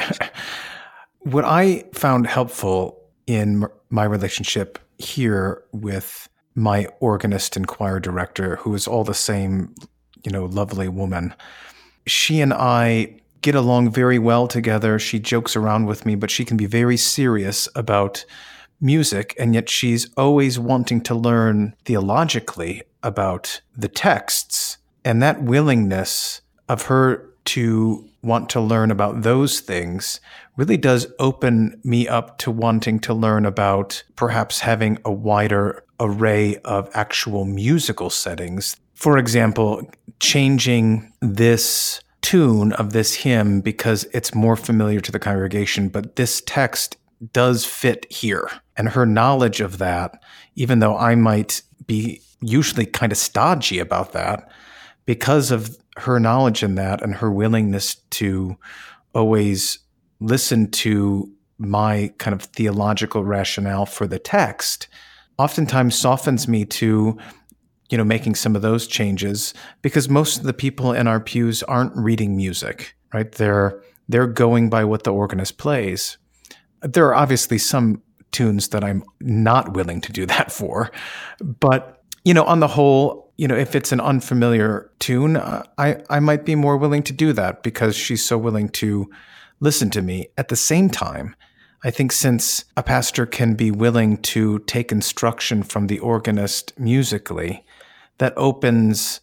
what I found helpful in my relationship here with my organist and choir director, who is all the same, you know, lovely woman, she and I get along very well together. She jokes around with me, but she can be very serious about music, and yet she's always wanting to learn theologically about the texts. And that willingness of her to want to learn about those things really does open me up to wanting to learn about perhaps having a wider array of actual musical settings. For example, changing this tune of this hymn because it's more familiar to the congregation, but this text does fit here. And her knowledge of that, even though I might be usually kind of stodgy about that, because of her knowledge in that and her willingness to always listen to my kind of theological rationale for the text, oftentimes softens me to, you know, making some of those changes, because most of the people in our pews aren't reading music, right? They're they're going by what the organist plays. There are obviously some tunes that I'm not willing to do that for, but, you know, on the whole, you know, if it's an unfamiliar tune, uh, I, I might be more willing to do that because she's so willing to listen to me. At the same time, I think since a pastor can be willing to take instruction from the organist musically, that opens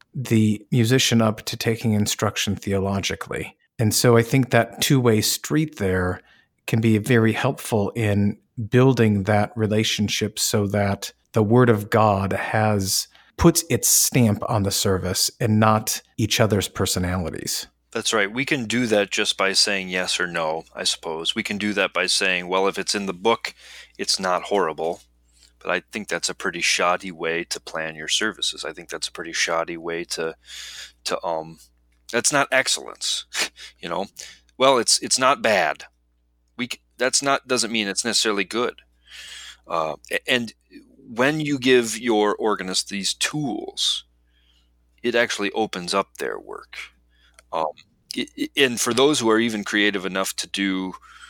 the musician up to taking instruction theologically. And so I think that two-way street there can be very helpful in building that relationship so that the Word of God has puts its stamp on the service and not each other's personalities. That's right. We can do that just by saying yes or no, I suppose. We can do that by saying, well, if it's in the book, it's not horrible. But I think that's a pretty shoddy way to plan your services. I think that's a pretty shoddy way to, to um, that's not excellence, you know. Well, it's it's not bad. We that's not doesn't mean it's necessarily good. Uh, and when you give your organist these tools, it actually opens up their work. Um, it, and for those who are even creative enough to do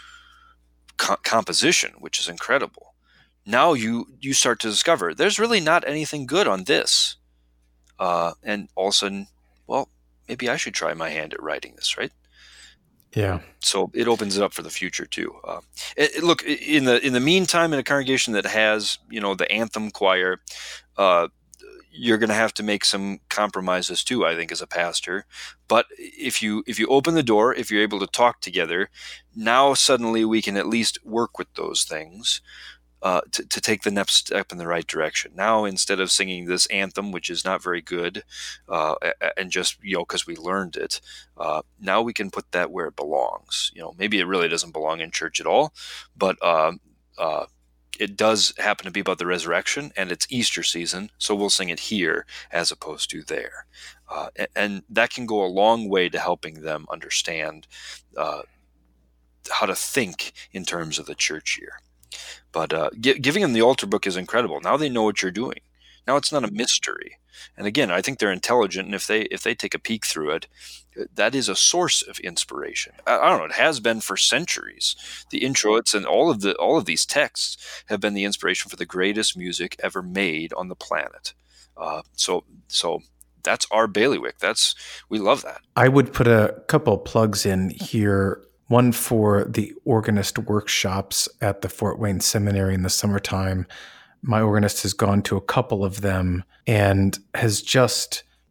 co- composition, which is incredible, now you you start to discover there's really not anything good on this. Uh, and all of a sudden, well, maybe I should try my hand at writing this, right? Yeah. So it opens it up for the future too. Uh, it, it, look, in the in the meantime, in a congregation that has, you know, the anthem choir, uh, you're going to have to make some compromises too, I think, as a pastor. But if you if you open the door, if you're able to talk together, now suddenly we can at least work with those things. Uh, to, to take the next step in the right direction. Now, instead of singing this anthem, which is not very good, uh, and just, you know, because we learned it, uh, now we can put that where it belongs. You know, maybe it really doesn't belong in church at all, but uh, uh, it does happen to be about the resurrection, and it's Easter season, so we'll sing it here as opposed to there. Uh, and, and that can go a long way to helping them understand uh, how to think in terms of the church year. But uh, gi- giving them the altar book is incredible. Now they know what you're doing. Now it's not a mystery. And again, I think they're intelligent, and if they if they take a peek through it, that is a source of inspiration. I, I don't know. It has been for centuries. The introits and all of the all of these texts have been the inspiration for the greatest music ever made on the planet. Uh, so so that's our bailiwick. That's we love that. I would put a couple plugs in here. One for the organist workshops at the Fort Wayne Seminary in the summertime. My organist has gone to a couple of them and has just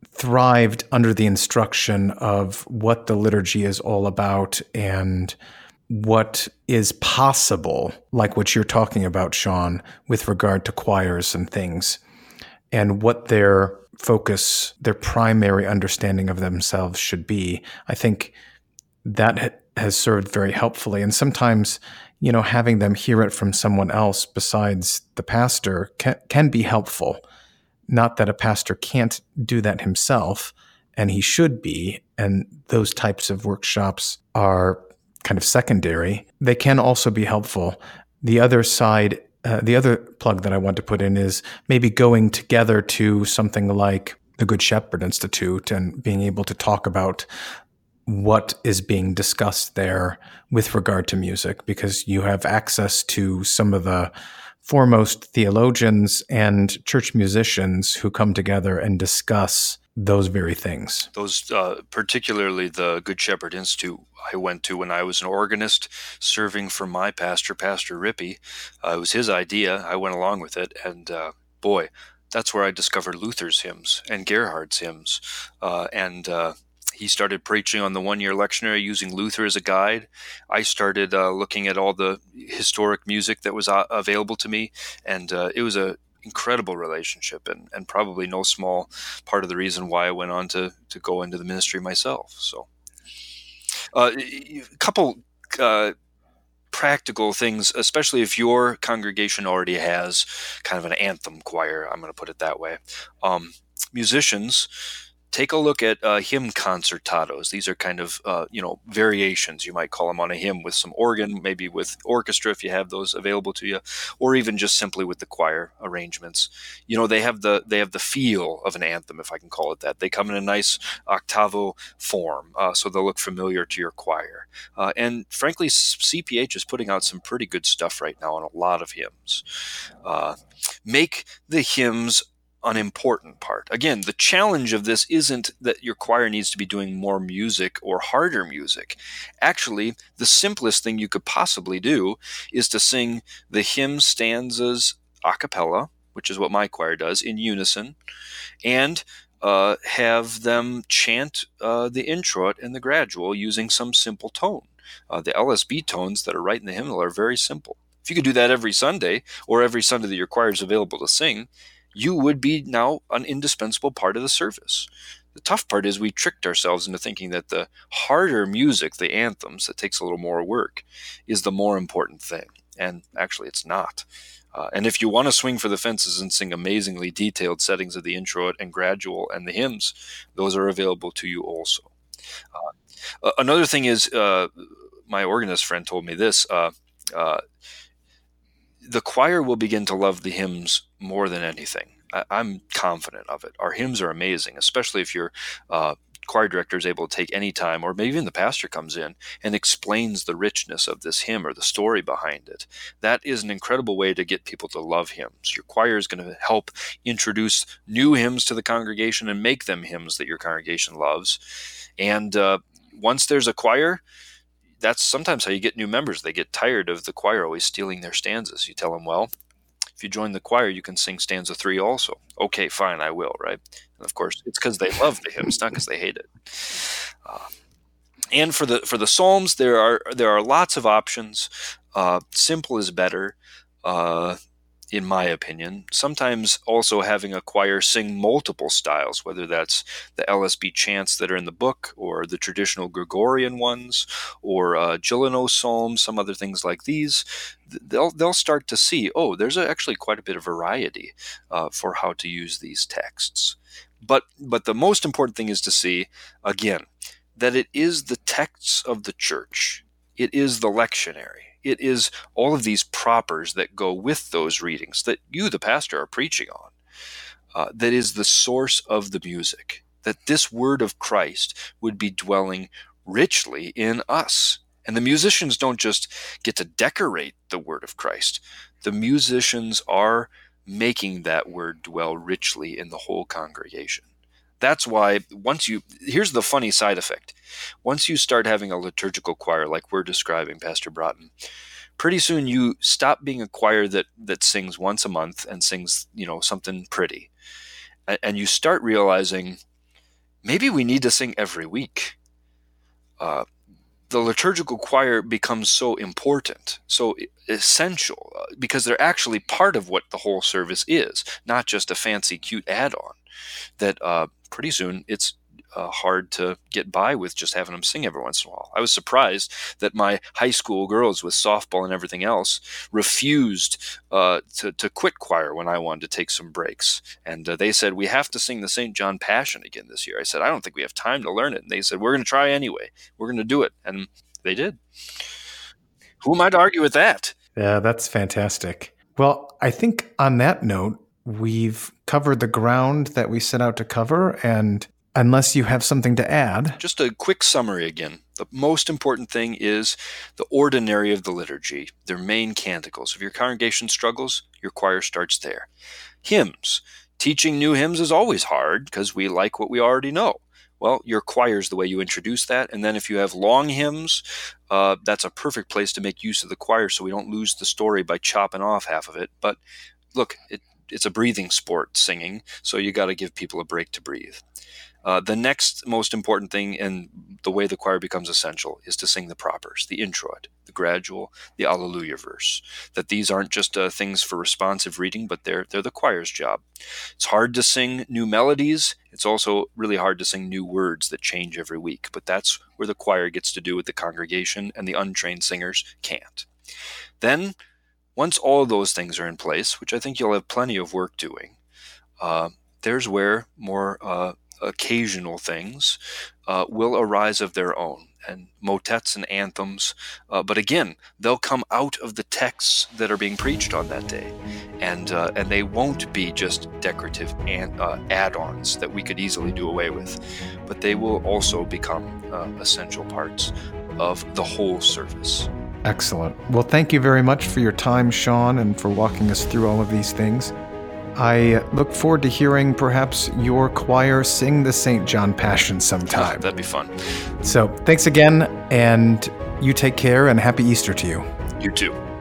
thrived under the instruction of what the liturgy is all about and what is possible, like what you're talking about, Sean, with regard to choirs and things, and what their focus, their primary understanding of themselves should be. I think that ha- has served very helpfully. And sometimes, you know, having them hear it from someone else besides the pastor can, can be helpful. Not that a pastor can't do that himself, and he should be, and those types of workshops are kind of secondary. They can also be helpful. The other side, uh, the other plug that I want to put in is maybe going together to something like the Good Shepherd Institute and being able to talk about what is being discussed there with regard to music, because you have access to some of the foremost theologians and church musicians who come together and discuss those very things. Those, uh, particularly the Good Shepherd Institute, I went to when I was an organist serving for my pastor, Pastor Rippey. Uh, it was his idea. I went along with it, and uh, boy, that's where I discovered Luther's hymns and Gerhard's hymns, uh, and uh, he started preaching on the one-year lectionary using Luther as a guide. I started uh, looking at all the historic music that was uh, available to me, and uh, it was a incredible relationship, and, and probably no small part of the reason why I went on to, to go into the ministry myself. So uh, a couple uh, practical things, especially if your congregation already has kind of an anthem choir, I'm going to put it that way. Um, musicians, take a look at uh, hymn concertados. These are kind of, uh, you know, variations, you might call them, on a hymn with some organ, maybe with orchestra if you have those available to you, or even just simply with the choir arrangements. You know, they have the they have the feel of an anthem, if I can call it that. They come in a nice octavo form, uh, so they'll look familiar to your choir. Uh, and frankly, C P H is putting out some pretty good stuff right now on a lot of hymns. Uh, make the hymns an important part. Again, the challenge of this isn't that your choir needs to be doing more music or harder music. Actually, the simplest thing you could possibly do is to sing the hymn stanzas a cappella, which is what my choir does, in unison, and uh, have them chant uh, the introit and the gradual using some simple tone. Uh, the L S B tones that are right in the hymnal are very simple. If you could do that every Sunday, or every Sunday that your choir is available to sing, you would be now an indispensable part of the service. The tough part is we tricked ourselves into thinking that the harder music, the anthems, that takes a little more work, is the more important thing. And actually, it's not. Uh, and if you want to swing for the fences and sing amazingly detailed settings of the introit and gradual and the hymns, those are available to you also. Uh, another thing is, uh, my organist friend told me this, uh, uh, the choir will begin to love the hymns more than anything. I, I'm confident of it. Our hymns are amazing, especially if your uh, choir director is able to take any time, or maybe even the pastor comes in and explains the richness of this hymn or the story behind it. That is an incredible way to get people to love hymns. Your choir is going to help introduce new hymns to the congregation and make them hymns that your congregation loves. And uh, once there's a choir, that's sometimes how you get new members. They get tired of the choir always stealing their stanzas. You tell them, well, if you join the choir, you can sing stanza three also. Okay, fine, I will, right? And of course, it's because they love the hymns, not because they hate it. Uh, and for the for the psalms, there are there are lots of options. Uh, simple is better, uh, in my opinion. Sometimes also having a choir sing multiple styles, whether that's the L S B chants that are in the book, or the traditional Gregorian ones, or uh, Gileno psalms, some other things like these. They'll they'll start to see, oh, there's actually quite a bit of variety uh, for how to use these texts. But but the most important thing is to see, again, that it is the texts of the church. It is the lectionary. It is all of these propers that go with those readings that you, the pastor, are preaching on. Uh, that is the source of the music. That this word of Christ would be dwelling richly in us. And the musicians don't just get to decorate the word of Christ. The musicians are making that word dwell richly in the whole congregation. That's why once you, here's the funny side effect. Once you start having a liturgical choir like we're describing, Pastor Broughton, pretty soon you stop being a choir that, that sings once a month and sings, you know, something pretty. And you start realizing maybe we need to sing every week. Uh, the liturgical choir becomes so important, so essential, uh, because they're actually part of what the whole service is, not just a fancy, cute add-on, that uh, pretty soon it's uh, hard to get by with just having them sing every once in a while. I was surprised that my high school girls with softball and everything else refused uh, to, to quit choir when I wanted to take some breaks. And uh, they said, we have to sing the Saint John Passion again this year. I said, I don't think we have time to learn it. And they said, we're going to try anyway. We're going to do it. And they did. Who am I to argue with that? Yeah, that's fantastic. Well, I think on that note, we've covered the ground that we set out to cover, and unless you have something to add. Just a quick summary again. The most important thing is the ordinary of the liturgy, their main canticles. If your congregation struggles, your choir starts there. Hymns. Teaching new hymns is always hard because we like what we already know. Well, your choir is the way you introduce that. And then if you have long hymns, uh, that's a perfect place to make use of the choir so we don't lose the story by chopping off half of it. But look, it, it's a breathing sport, singing, so you got to give people a break to breathe. Uh, the next most important thing in the way the choir becomes essential is to sing the propers, the introit, the gradual, the Alleluia verse. That these aren't just uh, things for responsive reading, but they're they're the choir's job. It's hard to sing new melodies. It's also really hard to sing new words that change every week. But that's where the choir gets to do what the congregation and the untrained singers can't. Then, once all of those things are in place, which I think you'll have plenty of work doing, uh, there's where more uh, occasional things uh, will arise of their own, and motets and anthems. Uh, but again, they'll come out of the texts that are being preached on that day, and uh, and they won't be just decorative and, uh, add-ons that we could easily do away with, but they will also become uh, essential parts of the whole service. Excellent. Well, thank you very much for your time, Sean, and for walking us through all of these things. I look forward to hearing perhaps your choir sing the Saint John Passion sometime. Oh, that'd be fun. So thanks again, and you take care, and happy Easter to you. You too.